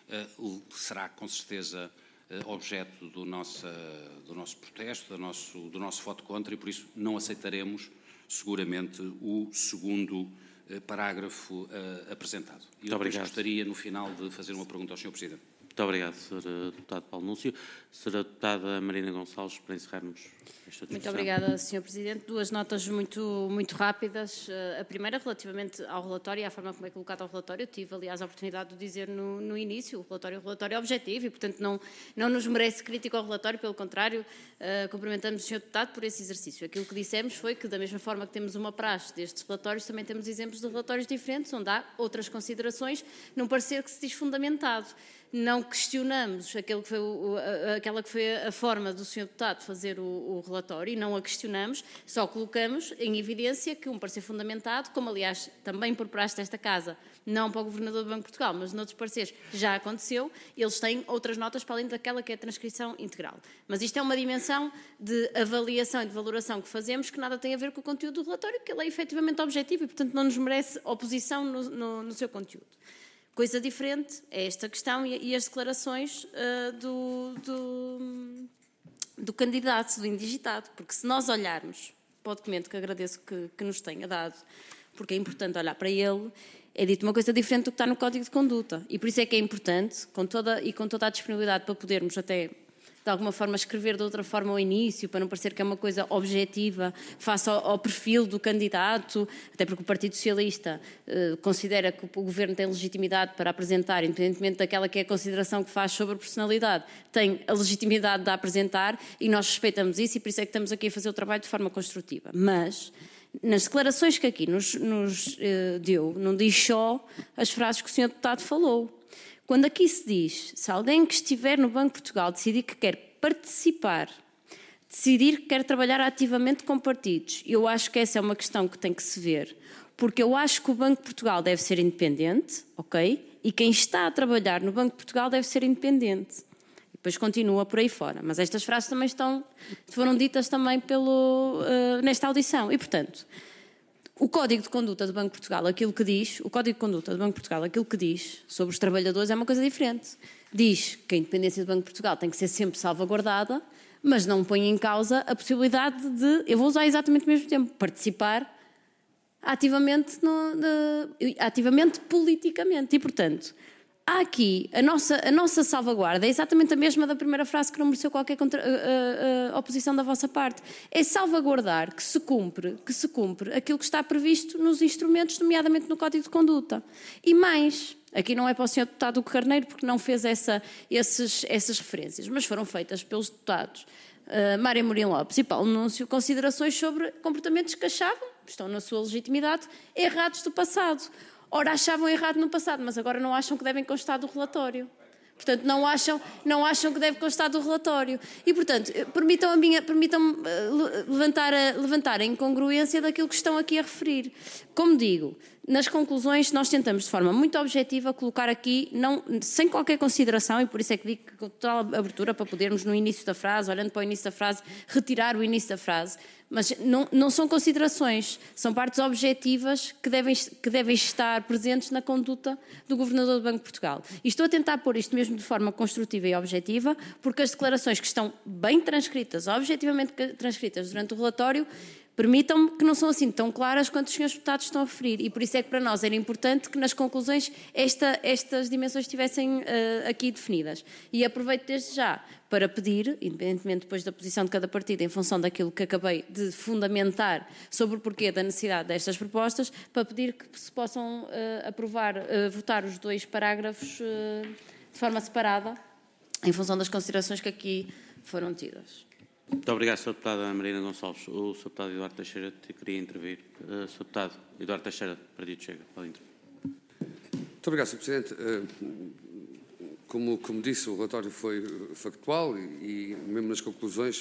será, com certeza, objeto do nosso, do nosso protesto, do nosso, do nosso voto contra, e, por isso, não aceitaremos, seguramente, o segundo parágrafo uh, apresentado. E eu depois gostaria, no final, de fazer uma pergunta ao senhor Presidente. Muito obrigado, senhor Deputado Paulo Núncio. senhora Deputada Marina Gonçalves, para encerrarmos esta discussão. Muito obrigada, senhor Presidente. Duas notas muito, muito rápidas. A primeira, relativamente ao relatório e à forma como é colocado ao relatório. Eu tive, aliás, a oportunidade de dizer no, no início, o relatório, o relatório é objetivo e, portanto, não, não nos merece crítica ao relatório, pelo contrário, uh, cumprimentamos o senhor Deputado por esse exercício. Aquilo que dissemos foi que, da mesma forma que temos uma praxe destes relatórios, também temos exemplos de relatórios diferentes, onde há outras considerações, num parecer que se diz fundamentado. Não questionamos aquele que foi o, a, aquela que foi a forma do senhor Deputado fazer o, o relatório e não a questionamos, só colocamos em evidência que um parecer fundamentado, como aliás também por praxe desta Casa, não para o Governador do Banco de Portugal, mas noutros pareceres já aconteceu, eles têm outras notas para além daquela que é a transcrição integral. Mas isto é uma dimensão de avaliação e de valoração que fazemos que nada tem a ver com o conteúdo do relatório, que ele é efetivamente objetivo e, portanto, não nos merece oposição no, no, no seu conteúdo. Coisa diferente é esta questão e, e as declarações uh, do, do, do candidato, do indigitado, porque se nós olharmos para o documento, que agradeço que, que nos tenha dado, porque é importante olhar para ele, é dito uma coisa diferente do que está no Código de Conduta. E por isso é que é importante, com toda, e com toda a disponibilidade para podermos até, de alguma forma, escrever de outra forma ao início, para não parecer que é uma coisa objetiva, face ao, ao perfil do candidato, até porque o Partido Socialista eh, considera que o Governo tem legitimidade para apresentar, independentemente daquela que é a consideração que faz sobre a personalidade, tem a legitimidade de a apresentar e nós respeitamos isso e por isso é que estamos aqui a fazer o trabalho de forma construtiva. Mas nas declarações que aqui nos, nos uh, deu, não diz só as frases que o senhor Deputado falou. Quando aqui se diz, se alguém que estiver no Banco de Portugal decidir que quer participar, decidir que quer trabalhar ativamente com partidos, eu acho que essa é uma questão que tem que se ver, porque eu acho que o Banco de Portugal deve ser independente, ok? E quem está a trabalhar no Banco de Portugal deve ser independente. E depois continua por aí fora. Mas estas frases também estão, foram ditas também pelo, uh, nesta audição. E, portanto, o Código de Conduta do Banco de Portugal, aquilo que diz, o Código de Conduta do Banco de Portugal, aquilo que diz sobre os trabalhadores é uma coisa diferente. Diz que a independência do Banco de Portugal tem que ser sempre salvaguardada, mas não põe em causa a possibilidade de, eu vou usar exatamente o mesmo tempo, participar ativamente, no, de, ativamente politicamente. E, portanto, há aqui, a nossa, a nossa salvaguarda é exatamente a mesma da primeira frase, que não mereceu qualquer contra, uh, uh, oposição da vossa parte. É salvaguardar que se cumpre, que se cumpre aquilo que está previsto nos instrumentos, nomeadamente no Código de Conduta. E mais, aqui não é para o senhor Deputado Hugo Carneiro, porque não fez essa, esses, essas referências, mas foram feitas pelos deputados uh, Mário Amorim Lopes e Paulo Núncio considerações sobre comportamentos que achavam, estão na sua legitimidade, errados do passado. Ora, achavam errado no passado, mas agora não acham que devem constar do relatório. Portanto, não acham, não acham que deve constar do relatório. E, portanto, permitam a minha, permitam levantar a, levantar a incongruência daquilo que estão aqui a referir. Como digo, nas conclusões nós tentamos de forma muito objetiva colocar aqui, não, sem qualquer consideração, e por isso é que digo que com total abertura para podermos no início da frase, olhando para o início da frase, retirar o início da frase. Mas não, não são considerações, são partes objetivas que devem, que devem estar presentes na conduta do Governador do Banco de Portugal. E estou a tentar pôr isto mesmo de forma construtiva e objetiva, porque as declarações que estão bem transcritas, objetivamente transcritas durante o relatório, permitam-me que não são assim tão claras quanto os senhores deputados estão a referir. E por isso é que para nós era importante que nas conclusões esta, estas dimensões estivessem uh, aqui definidas. E aproveito desde já para pedir, independentemente depois da posição de cada partido, em função daquilo que acabei de fundamentar sobre o porquê da necessidade destas propostas, para pedir que se possam uh, aprovar, uh, votar os dois parágrafos uh, de forma separada, em função das considerações que aqui foram tidas. Muito obrigado, senhora Deputada Marina Gonçalves. O senhor Deputado Eduardo Teixeira queria intervir. Uh, senhor Deputado Eduardo Teixeira, Partido Chega, pode intervir. Muito obrigado, senhor Presidente. Uh, como, como disse, o relatório foi factual e, e mesmo nas conclusões,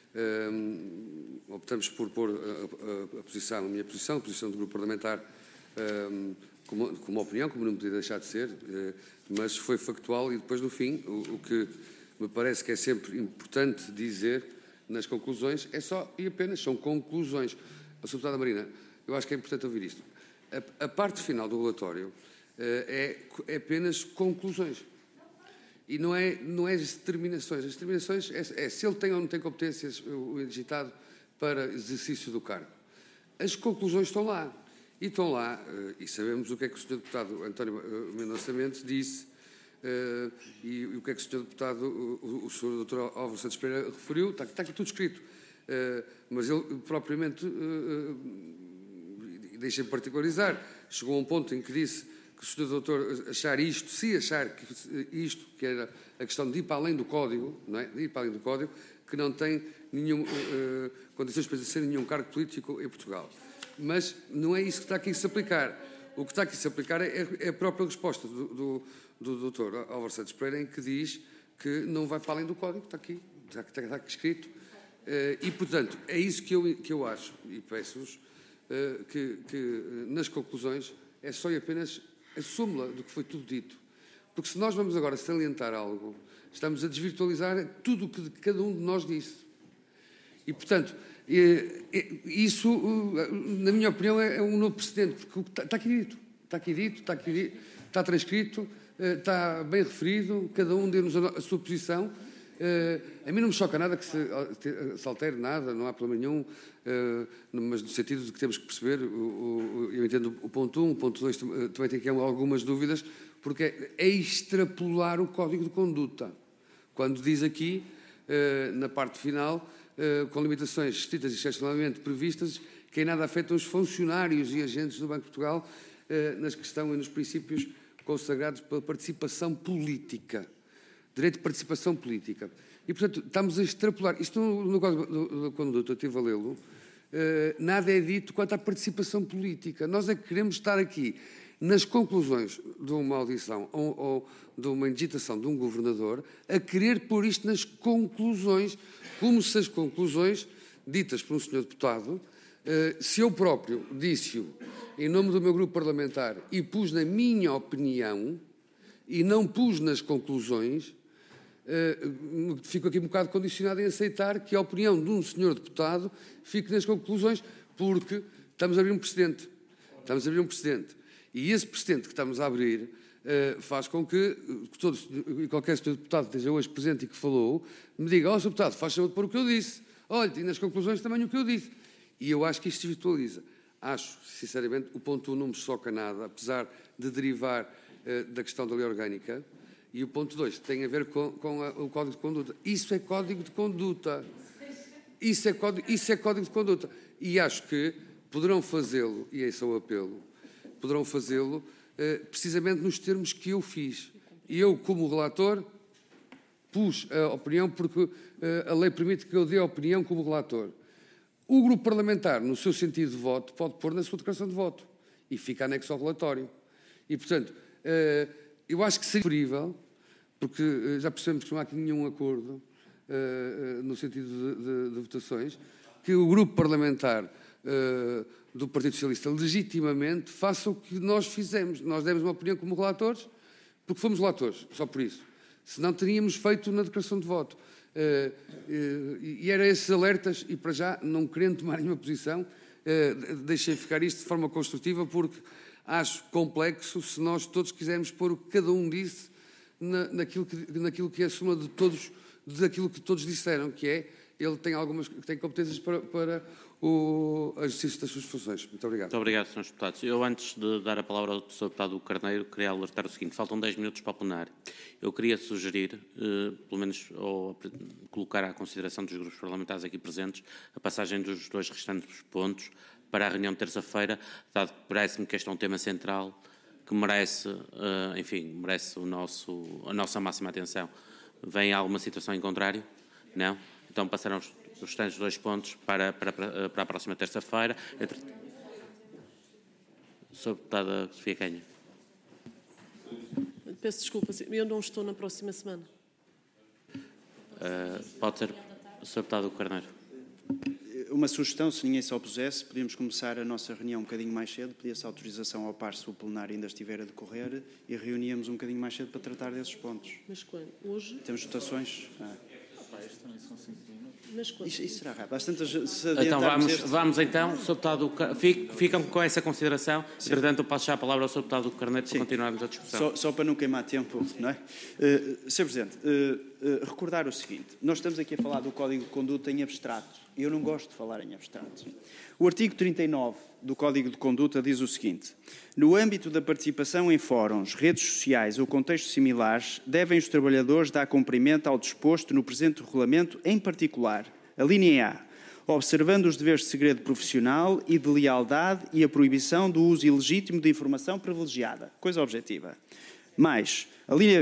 uh, optamos por pôr a, a, a posição, a minha posição, a posição do grupo parlamentar, uh, como, como opinião, como não podia deixar de ser, uh, mas foi factual e depois, no fim, o, o que me parece que é sempre importante dizer nas conclusões, é só e apenas são conclusões. A senhora Deputada Marina, eu acho que é importante ouvir isto. A, a parte final do relatório uh, é, é apenas conclusões. E não é, não é as determinações. As determinações é, é se ele tem ou não tem competências, o indigitado, para exercício do cargo. As conclusões estão lá. E estão lá, uh, e sabemos o que é que o senhor Deputado António Mendonça Mendes disse, Uh, e, e o que é que o senhor Deputado, o, o senhor doutor Álvaro Santos Pereira referiu, está, está aqui tudo escrito, uh, mas ele propriamente, uh, uh, deixem-me particularizar, chegou a um ponto em que disse que o senhor doutor achar isto, se achar que isto, que era a questão de ir para além do Código, não é? De ir para além do Código, que não tem nenhum, uh, condições para exercer nenhum cargo político em Portugal. Mas não é isso que está aqui a se aplicar. O que está aqui a se aplicar é, é a própria resposta do, do do doutor Álvaro Santos Pereira, em que diz que não vai para além do Código, está aqui, está, está, está aqui escrito. E, portanto, é isso que eu, que eu acho, e peço-vos, que, que nas conclusões é só e apenas a súmula do que foi tudo dito. Porque se nós vamos agora salientar algo, estamos a desvirtualizar tudo o que cada um de nós disse. E, portanto, isso, na minha opinião, é um novo precedente, porque está aqui dito, está aqui dito, está aqui dito, está transcrito, está bem referido, cada um deu-nos a sua posição. A mim não me choca nada que se, se altere nada, não há problema nenhum, mas no sentido de que temos que perceber, eu entendo o ponto um, o ponto dois também tem aqui algumas dúvidas, porque é extrapolar o Código de Conduta. Quando diz aqui, na parte final, com limitações estritas e excepcionalmente previstas, que em nada afetam os funcionários e agentes do Banco de Portugal nas que estão e nos princípios consagrados pela participação política. Direito de participação política. E, portanto, estamos a extrapolar. Isto no, no Código de Conduta, eu estive a lê-lo, nada é dito quanto à participação política. Nós é que queremos estar aqui nas conclusões de uma audição ou, ou de uma indigitação de um governador, a querer pôr isto nas conclusões, como se as conclusões ditas por um senhor deputado, se eu próprio disse-o em nome do meu grupo parlamentar e pus na minha opinião e não pus nas conclusões, fico aqui um bocado condicionado em aceitar que a opinião de um senhor deputado fique nas conclusões, porque estamos a abrir um precedente. Estamos a abrir um precedente. E esse precedente que estamos a abrir uh, faz com que todos, qualquer senhor deputado que esteja hoje presente e que falou, me diga: ó, senhor deputado, faz favor de pôr o que eu disse. Olha, e nas conclusões também o que eu disse. E eu acho que isto se virtualiza. Acho, sinceramente, o ponto um não me choca nada, apesar de derivar uh, da questão da lei orgânica. E o ponto dois tem a ver com, com a, o Código de Conduta. Isso é Código de Conduta. Isso é Código, isso é Código de Conduta. E acho que poderão fazê-lo, e esse é o apelo, poderão fazê-lo eh, precisamente nos termos que eu fiz. E eu, como relator, pus a opinião porque eh, a lei permite que eu dê a opinião como relator. O grupo parlamentar, no seu sentido de voto, pode pôr na sua declaração de voto e fica anexo ao relatório. E, portanto, eh, eu acho que seria preferível, porque eh, já percebemos que não há aqui nenhum acordo eh, no sentido de, de, de votações, que o grupo parlamentar Uh, do Partido Socialista legitimamente faça o que nós fizemos. Nós demos uma opinião como relatores, porque fomos relatores, só por isso. Senão teríamos feito na declaração de voto. Uh, uh, e eram esses alertas, e para já, não querendo tomar nenhuma posição, uh, deixei ficar isto de forma construtiva, porque acho complexo se nós todos quisermos pôr o que cada um disse na, naquilo, que, naquilo que é a soma de todos, daquilo que todos disseram, que é, ele tem algumas, tem competências para, para o exercício das suas funções. Muito obrigado. Muito obrigado, senhores deputados. Eu, antes de dar a palavra ao senhor deputado Carneiro, queria alertar o seguinte: faltam dez minutos para o plenário. Eu queria sugerir, eh, pelo menos, ou colocar à consideração dos grupos parlamentares aqui presentes, a passagem dos dois restantes pontos para a reunião de terça-feira, dado que parece-me que este é um tema central que merece, eh, enfim, merece o nosso, a nossa máxima atenção. Vem alguma situação em contrário? Não? Então passarão os os restantes dois pontos para, para, para a próxima terça-feira. Entre... Senhora Deputada Sofia Canha. Peço desculpa, eu não estou na próxima semana. Uh, pode ser o senhor Deputado Carneiro. Uma sugestão, se ninguém se opusesse, podíamos começar a nossa reunião um bocadinho mais cedo, pedia-se autorização ao par se o plenário ainda estiver a decorrer e reuníamos um bocadinho mais cedo para tratar desses pontos. Mas quando? Hoje? Temos votações. Ah. Mas quando? Isso, isso será rápido. Às tantas, se então vamos, este... vamos então, senhor Deputado, ficam com essa consideração. Sim. Entretanto, eu passo já a palavra ao senhor Deputado Carneiro para continuarmos a discussão. Só, só para não queimar tempo, não é? Uh, senhor Presidente, uh, uh, recordar o seguinte: nós estamos aqui a falar do Código de Conduta em abstrato. Eu não gosto de falar em abstrato. O artigo trinta e nove do Código de Conduta diz o seguinte: no âmbito da participação em fóruns, redes sociais ou contextos similares, devem os trabalhadores dar cumprimento ao disposto no presente regulamento, em particular, a linha A, observando os deveres de segredo profissional e de lealdade e a proibição do uso ilegítimo de informação privilegiada. Coisa objetiva. Mais, a linha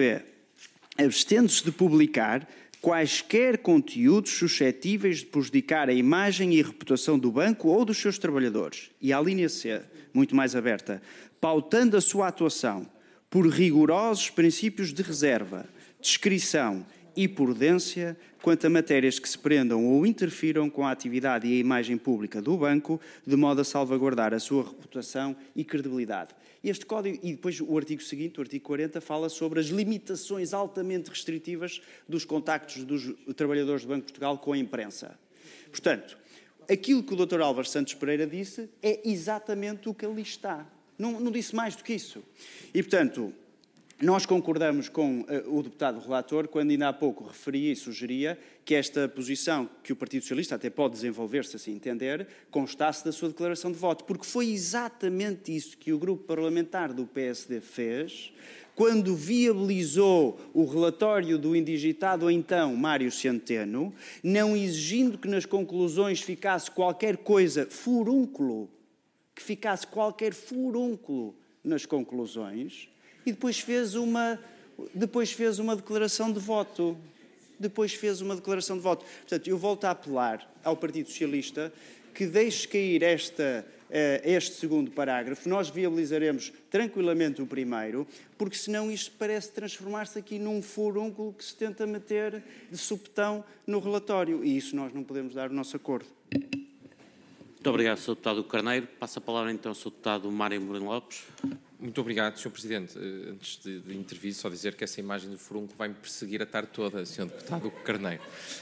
B, abstendo-se de publicar quaisquer conteúdos suscetíveis de prejudicar a imagem e a reputação do banco ou dos seus trabalhadores. E a linha C, muito mais aberta, pautando a sua atuação por rigorosos princípios de reserva, discrição e prudência quanto a matérias que se prendam ou interfiram com a atividade e a imagem pública do banco, de modo a salvaguardar a sua reputação e credibilidade. Este Código, e depois o artigo seguinte, o artigo quarenta, fala sobre as limitações altamente restritivas dos contactos dos trabalhadores do Banco de Portugal com a imprensa. Portanto, aquilo que o doutor Álvaro Santos Pereira disse é exatamente o que ali está. Não, não disse mais do que isso. E, portanto, nós concordamos com uh, o deputado relator, quando ainda há pouco referia e sugeria que esta posição, que o Partido Socialista até pode desenvolver, se assim entender, constasse da sua declaração de voto, porque foi exatamente isso que o grupo parlamentar do P S D fez quando viabilizou o relatório do indigitado então Mário Centeno, não exigindo que nas conclusões ficasse qualquer coisa furúnculo, que ficasse qualquer furúnculo nas conclusões, e depois fez uma, depois fez uma declaração de voto. Depois fez uma declaração de voto. Portanto, eu volto a apelar ao Partido Socialista que deixe cair esta, este segundo parágrafo, nós viabilizaremos tranquilamente o primeiro, porque senão isto parece transformar-se aqui num furúnculo que se tenta meter de supetão no relatório, e isso nós não podemos dar o nosso acordo. Muito obrigado, senhor Deputado Carneiro. Passa a palavra então ao senhor Deputado Mário Mourinho Lopes. Muito obrigado, senhor Presidente. Antes de, de intervir, só dizer que essa imagem do furúnculo vai-me perseguir a tarde toda, senhor Deputado Carneiro.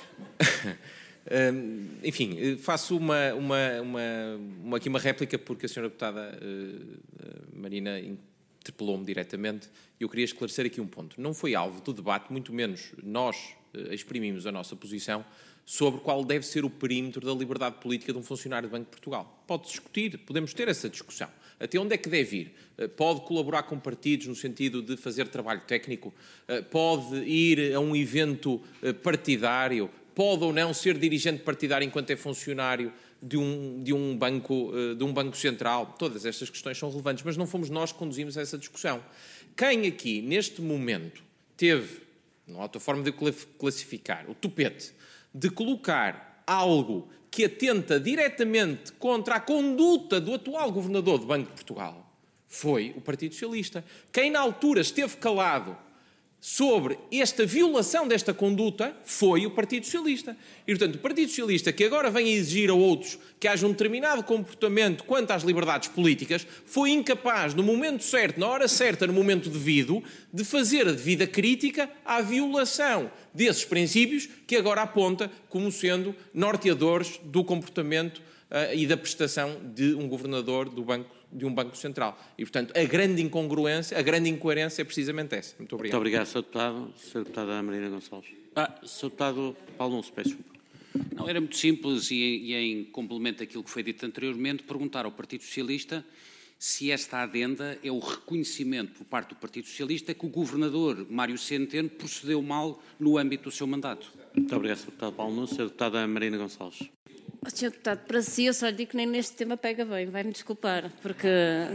Um, enfim, faço uma, uma, uma, uma, aqui uma réplica porque a senhora Deputada uh, Marina interpelou-me diretamente e eu queria esclarecer aqui um ponto. Não foi alvo do debate, muito menos nós uh, exprimimos a nossa posição sobre qual deve ser o perímetro da liberdade política de um funcionário do Banco de Portugal. Pode discutir, podemos ter essa discussão. Até onde é que deve ir? Uh, pode colaborar com partidos no sentido de fazer trabalho técnico? Uh, pode ir a um evento uh, partidário? Pode ou não ser dirigente partidário enquanto é funcionário de um, de um banco, de um banco central? Todas estas questões são relevantes, mas não fomos nós que conduzimos essa discussão. Quem aqui, neste momento, teve, não há outra forma de classificar, o tupete de colocar algo que atenta diretamente contra a conduta do atual governador do Banco de Portugal, foi o Partido Socialista. Quem na altura esteve calado sobre esta violação desta conduta foi o Partido Socialista. E, portanto, o Partido Socialista, que agora vem a exigir a outros que haja um determinado comportamento quanto às liberdades políticas, foi incapaz, no momento certo, na hora certa, no momento devido, de fazer a devida crítica à violação desses princípios que agora aponta como sendo norteadores do comportamento uh, e da prestação de um governador do banco de um Banco Central. E, portanto, a grande incongruência, a grande incoerência é precisamente essa. Muito obrigado. Muito obrigado, senhor Deputado. senhora Deputada Marina Gonçalves. Ah, senhor Deputado Paulo Nunes, peço desculpa. Não, era muito simples e, e em complemento àquilo que foi dito anteriormente, perguntar ao Partido Socialista se esta adenda é o reconhecimento por parte do Partido Socialista que o governador Mário Centeno procedeu mal no âmbito do seu mandato. Muito obrigado, senhor Deputado Paulo Nunes. senhora Deputada Marina Gonçalves. senhor Deputado, para si eu só lhe digo que nem neste tema pega bem, vai-me desculpar, porque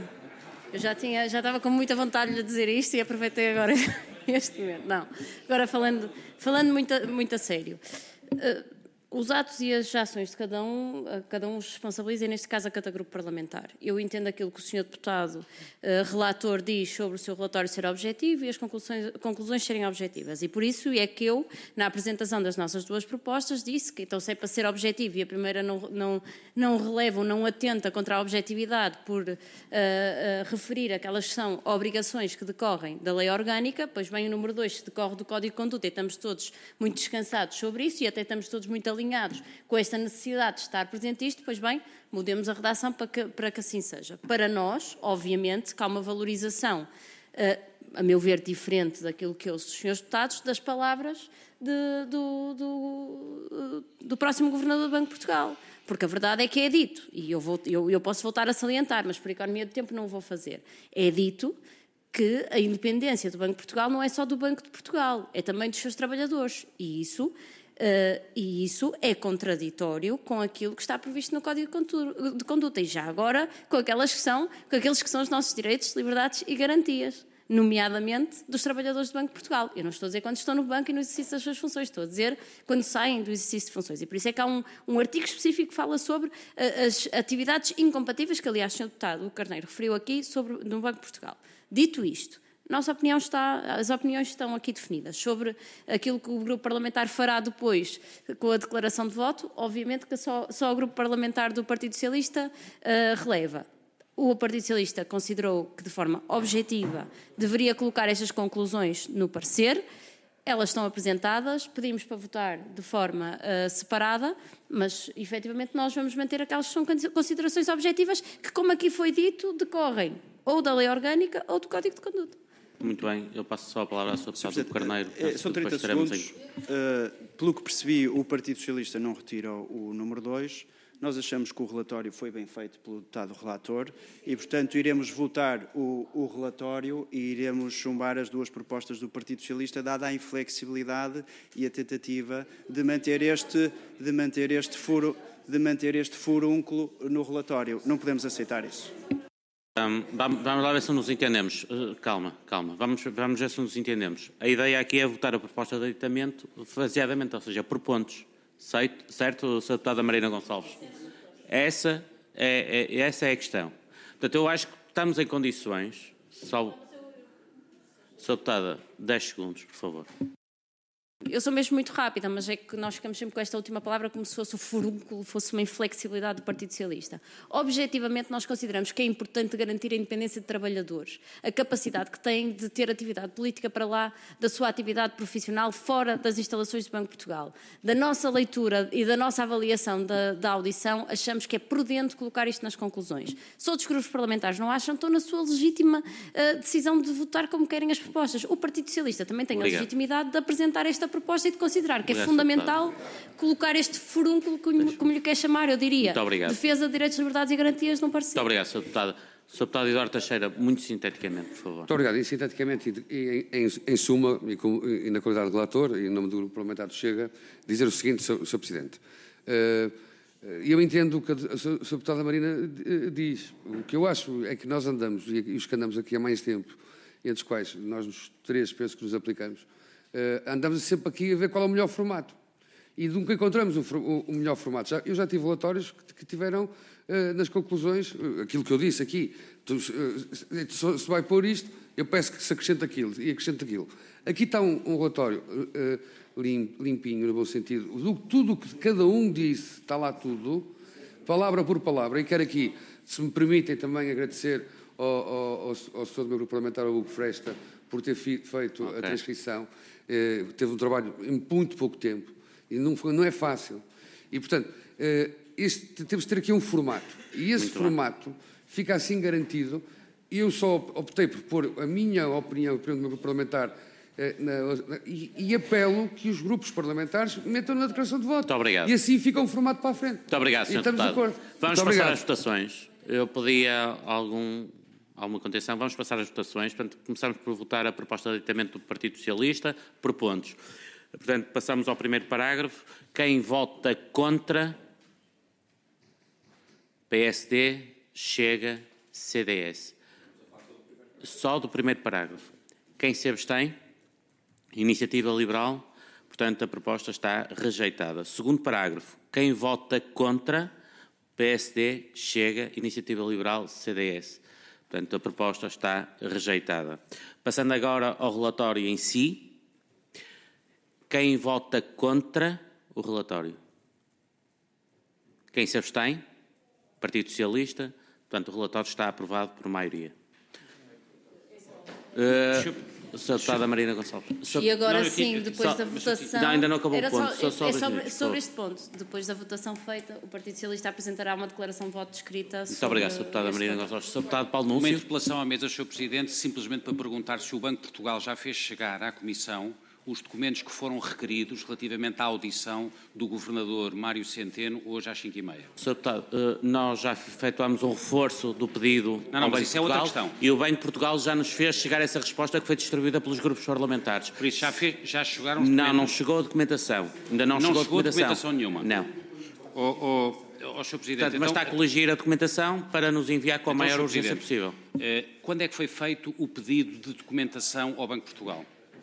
eu já, tinha, já estava com muita vontade de lhe dizer isto e aproveitei agora este momento. Não, agora falando, falando muito, muito a sério. Uh, Os atos e as ações de cada um, cada um os responsabiliza, e neste caso a cada grupo parlamentar. Eu entendo aquilo que o senhor deputado uh, relator diz sobre o seu relatório ser objetivo e as conclusões, conclusões serem objetivas. E por isso é que eu, na apresentação das nossas duas propostas, disse que então se é para ser objetivo e a primeira não, não, não releva ou não atenta contra a objetividade por uh, uh, referir aquelas que são obrigações que decorrem da lei orgânica, pois bem o número dois decorre do Código de Conduta e estamos todos muito descansados sobre isso e até estamos todos muito alinhados com esta necessidade de estar presente isto, pois bem, mudemos a redação para que, para que assim seja. Para nós, obviamente, que há uma valorização, uh, a meu ver, diferente daquilo que ouço dos senhores deputados, das palavras de, do, do, do próximo Governador do Banco de Portugal. Porque a verdade é que é dito, e eu, vou, eu, eu posso voltar a salientar, mas por economia de tempo não o vou fazer, é dito que a independência do Banco de Portugal não é só do Banco de Portugal, é também dos seus trabalhadores, e isso... Uh, e isso é contraditório com aquilo que está previsto no Código de Conduta e já agora com, aquelas que são, com aqueles que são os nossos direitos, liberdades e garantias, nomeadamente dos trabalhadores do Banco de Portugal. Eu não estou a dizer quando estão no banco e no exercício das suas funções, estou a dizer quando saem do exercício de funções. E por isso é que há um, um artigo específico que fala sobre uh, as atividades incompatíveis, que aliás o senhor deputado o Carneiro referiu aqui, sobre, no Banco de Portugal. Dito isto, nossa opinião está, as opiniões estão aqui definidas. Sobre aquilo que o grupo parlamentar fará depois com a declaração de voto, obviamente que só, só o grupo parlamentar do Partido Socialista uh, releva. O Partido Socialista considerou que de forma objetiva deveria colocar estas conclusões no parecer. Elas estão apresentadas, pedimos para votar de forma uh, separada, mas efetivamente nós vamos manter aquelas que são considerações objetivas que, como aqui foi dito, decorrem ou da lei orgânica ou do Código de Conduta. Muito bem, eu passo só a palavra ao senhor Deputado Carneiro. É, são trinta segundos. Em... Uh, pelo que percebi, o Partido Socialista não retira o, o número dois. Nós achamos que o relatório foi bem feito pelo deputado relator e, portanto, iremos votar o, o relatório e iremos chumbar as duas propostas do Partido Socialista, dada a inflexibilidade e a tentativa de manter este, de manter este, furo, de manter este furúnculo no relatório. Não podemos aceitar isso. Um, vamos, vamos lá ver se nos entendemos. Uh, calma, calma. Vamos, vamos ver se nos entendemos. A ideia aqui é votar a proposta de aditamento faseadamente, ou seja, por pontos. Certo, certo senhora Deputada Marina Gonçalves? Essa é, é, essa é a questão. Portanto, eu acho que estamos em condições... Só... Senhora Deputada, dez segundos, por favor. Eu sou mesmo muito rápida, mas é que nós ficamos sempre com esta última palavra como se fosse o furúnculo, fosse uma inflexibilidade do Partido Socialista. Objetivamente, nós consideramos que é importante garantir a independência de trabalhadores, a capacidade que têm de ter atividade política para lá da sua atividade profissional fora das instalações do Banco de Portugal. Da nossa leitura e da nossa avaliação da, da audição, achamos que é prudente colocar isto nas conclusões. Se outros grupos parlamentares não acham, estão na sua legítima uh, decisão de votar como querem as propostas. O Partido Socialista também tem Obrigado. a legitimidade de apresentar esta proposta e de considerar que é Obrigado, fundamental colocar este furúnculo, como, como lhe quer chamar, eu diria, Muito obrigado. defesa de direitos, liberdades e garantias num parecer. Muito obrigado, senhora Deputada. senhor Deputado Eduardo Teixeira, muito sinteticamente, por favor. Muito obrigado. E sinteticamente, e, em, em suma, e, com, e na qualidade de relator, e em nome do Grupo Parlamentar do Chega, dizer o seguinte, senhor Presidente. Uh, eu entendo o que a senhora Deputada Marina diz. O que eu acho é que nós andamos, e os que andamos aqui há mais tempo, entre os quais nós os três penso que nos aplicamos, Uh, andamos sempre aqui a ver qual é o melhor formato. E nunca encontramos o, o, o melhor formato. Já, eu já tive relatórios que, que tiveram uh, nas conclusões, uh, aquilo que eu disse aqui, tu, uh, se vai pôr isto, eu peço que se acrescente aquilo e acrescente aquilo. Aqui está um, um relatório uh, lim, limpinho, no bom sentido. Tudo o que cada um disse, está lá tudo, palavra por palavra. E quero aqui, se me permitem também agradecer ao, ao, ao, ao senhor do meu grupo parlamentar, ao Hugo Fresta, por ter feito okay. a transcrição. Eh, teve um trabalho em muito pouco tempo e não, foi, não é fácil. E, portanto, eh, este, temos de ter aqui um formato. E esse muito formato bem. Fica assim garantido. E eu só optei por pôr a minha opinião, a opinião do meu grupo parlamentar, eh, na, na, e, e apelo que os grupos parlamentares metam na declaração de voto. Muito obrigado. E assim fica um formato para a frente. Muito obrigado, senhor Deputado. Vamos muito passar obrigado. às votações. Eu pedia algum... alguma contenção. Vamos passar às votações. Portanto, começamos por votar a proposta de aditamento do Partido Socialista por pontos. Portanto, passamos ao primeiro parágrafo. Quem vota contra? P S D, Chega, C D S. Só do primeiro parágrafo. Quem se abstém? Iniciativa Liberal. Portanto, a proposta está rejeitada. Segundo parágrafo. Quem vota contra? P S D, Chega, Iniciativa Liberal, C D S. Portanto, a proposta está rejeitada. Passando agora ao relatório em si. Quem vota contra o relatório? Quem se abstém? Partido Socialista. Portanto, o relatório está aprovado por maioria. Uh, senhora Deputada Marina Gonçalves. E agora não, sim, depois só, da votação... Não, ainda não acabou o ponto. Só, só, só é sobre, minutos, sobre este ponto. Depois da votação feita, o Partido Socialista apresentará uma declaração de voto escrita sobre... Muito obrigado, senhora Deputada Marina Gonçalves. senhor Deputado Paulo Núncio. Uma interpelação à mesa, senhor Presidente, simplesmente para perguntar se o Banco de Portugal já fez chegar à Comissão os documentos que foram requeridos relativamente à audição do Governador Mário Centeno hoje às cinco e meia. senhor Deputado, nós já efetuámos um reforço do pedido não, não, ao mas Banco isso de é Portugal, outra questão. E o Banco de Portugal já nos fez chegar essa resposta que foi distribuída pelos grupos parlamentares. Por isso já, fez, já chegaram os documentos? Não, não chegou a documentação. Ainda não, não chegou, chegou a documentação. documentação nenhuma? Não. Oh, oh, oh, senhor Presidente, Portanto, então, mas está a coligir a documentação para nos enviar com a então, maior urgência Presidente, possível. Eh, quando é que foi feito o pedido de documentação ao Banco de Portugal?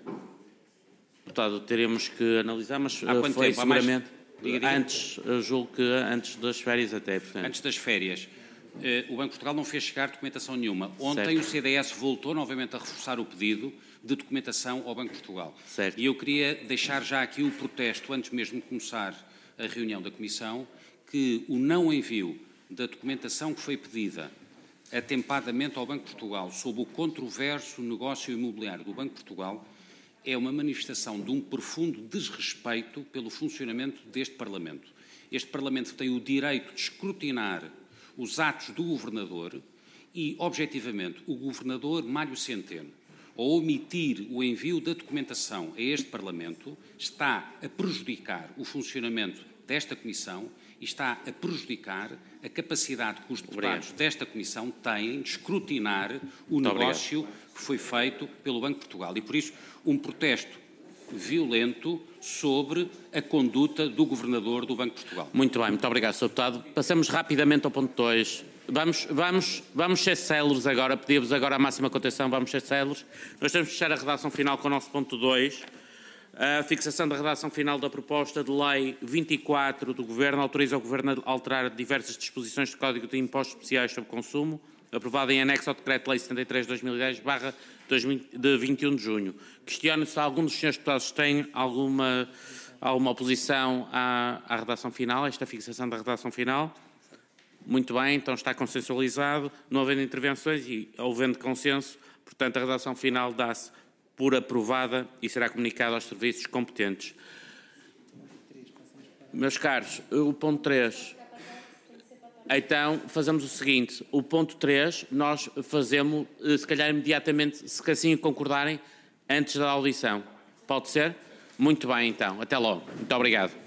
Deputado, teremos que analisar, mas Há quanto foi tempo? Há mais... seguramente diga, diga. antes, julgo que antes das férias até. Portanto. Antes das férias. Uh, o Banco de Portugal não fez chegar documentação nenhuma. Ontem certo. O C D S voltou novamente a reforçar o pedido de documentação ao Banco de Portugal. Certo. E eu queria deixar já aqui o protesto, antes mesmo de começar a reunião da Comissão, que o não envio da documentação que foi pedida atempadamente ao Banco de Portugal sob o controverso negócio imobiliário do Banco de Portugal é uma manifestação de um profundo desrespeito pelo funcionamento deste Parlamento. Este Parlamento tem o direito de escrutinar os atos do Governador e, objetivamente, o Governador Mário Centeno, ao omitir o envio da documentação a este Parlamento, está a prejudicar o funcionamento desta Comissão e está a prejudicar a capacidade que os deputados obrigado. Desta Comissão têm de escrutinar o Muito negócio obrigado. Que foi feito pelo Banco de Portugal. E, por isso, um protesto violento sobre a conduta do Governador do Banco de Portugal. Muito bem, muito obrigado, senhor Deputado. Passamos rapidamente ao ponto dois. Vamos, vamos, vamos ser céleres agora, pedimos agora a máxima contenção, vamos ser céleres. Nós temos de fechar a redação final com o nosso ponto dois. A fixação da redação final da proposta de lei vinte e quatro do Governo autoriza o Governo a alterar diversas disposições do Código de Impostos Especiais sobre Consumo, aprovada em anexo ao Decreto-Lei setenta e três barra dois mil e dez, de vinte e um de junho. Questiono se algum dos senhores deputados tem alguma, alguma oposição à, à redação final, a esta fixação da redação final. Muito bem, então está consensualizado. Não havendo intervenções e havendo consenso, portanto, a redação final dá-se por aprovada e será comunicada aos serviços competentes. Meus caros, o ponto três. Então, fazemos o seguinte. O ponto três, nós fazemos, se calhar, imediatamente, se assim concordarem, antes da audição. Pode ser? Muito bem, então. Até logo. Muito obrigado.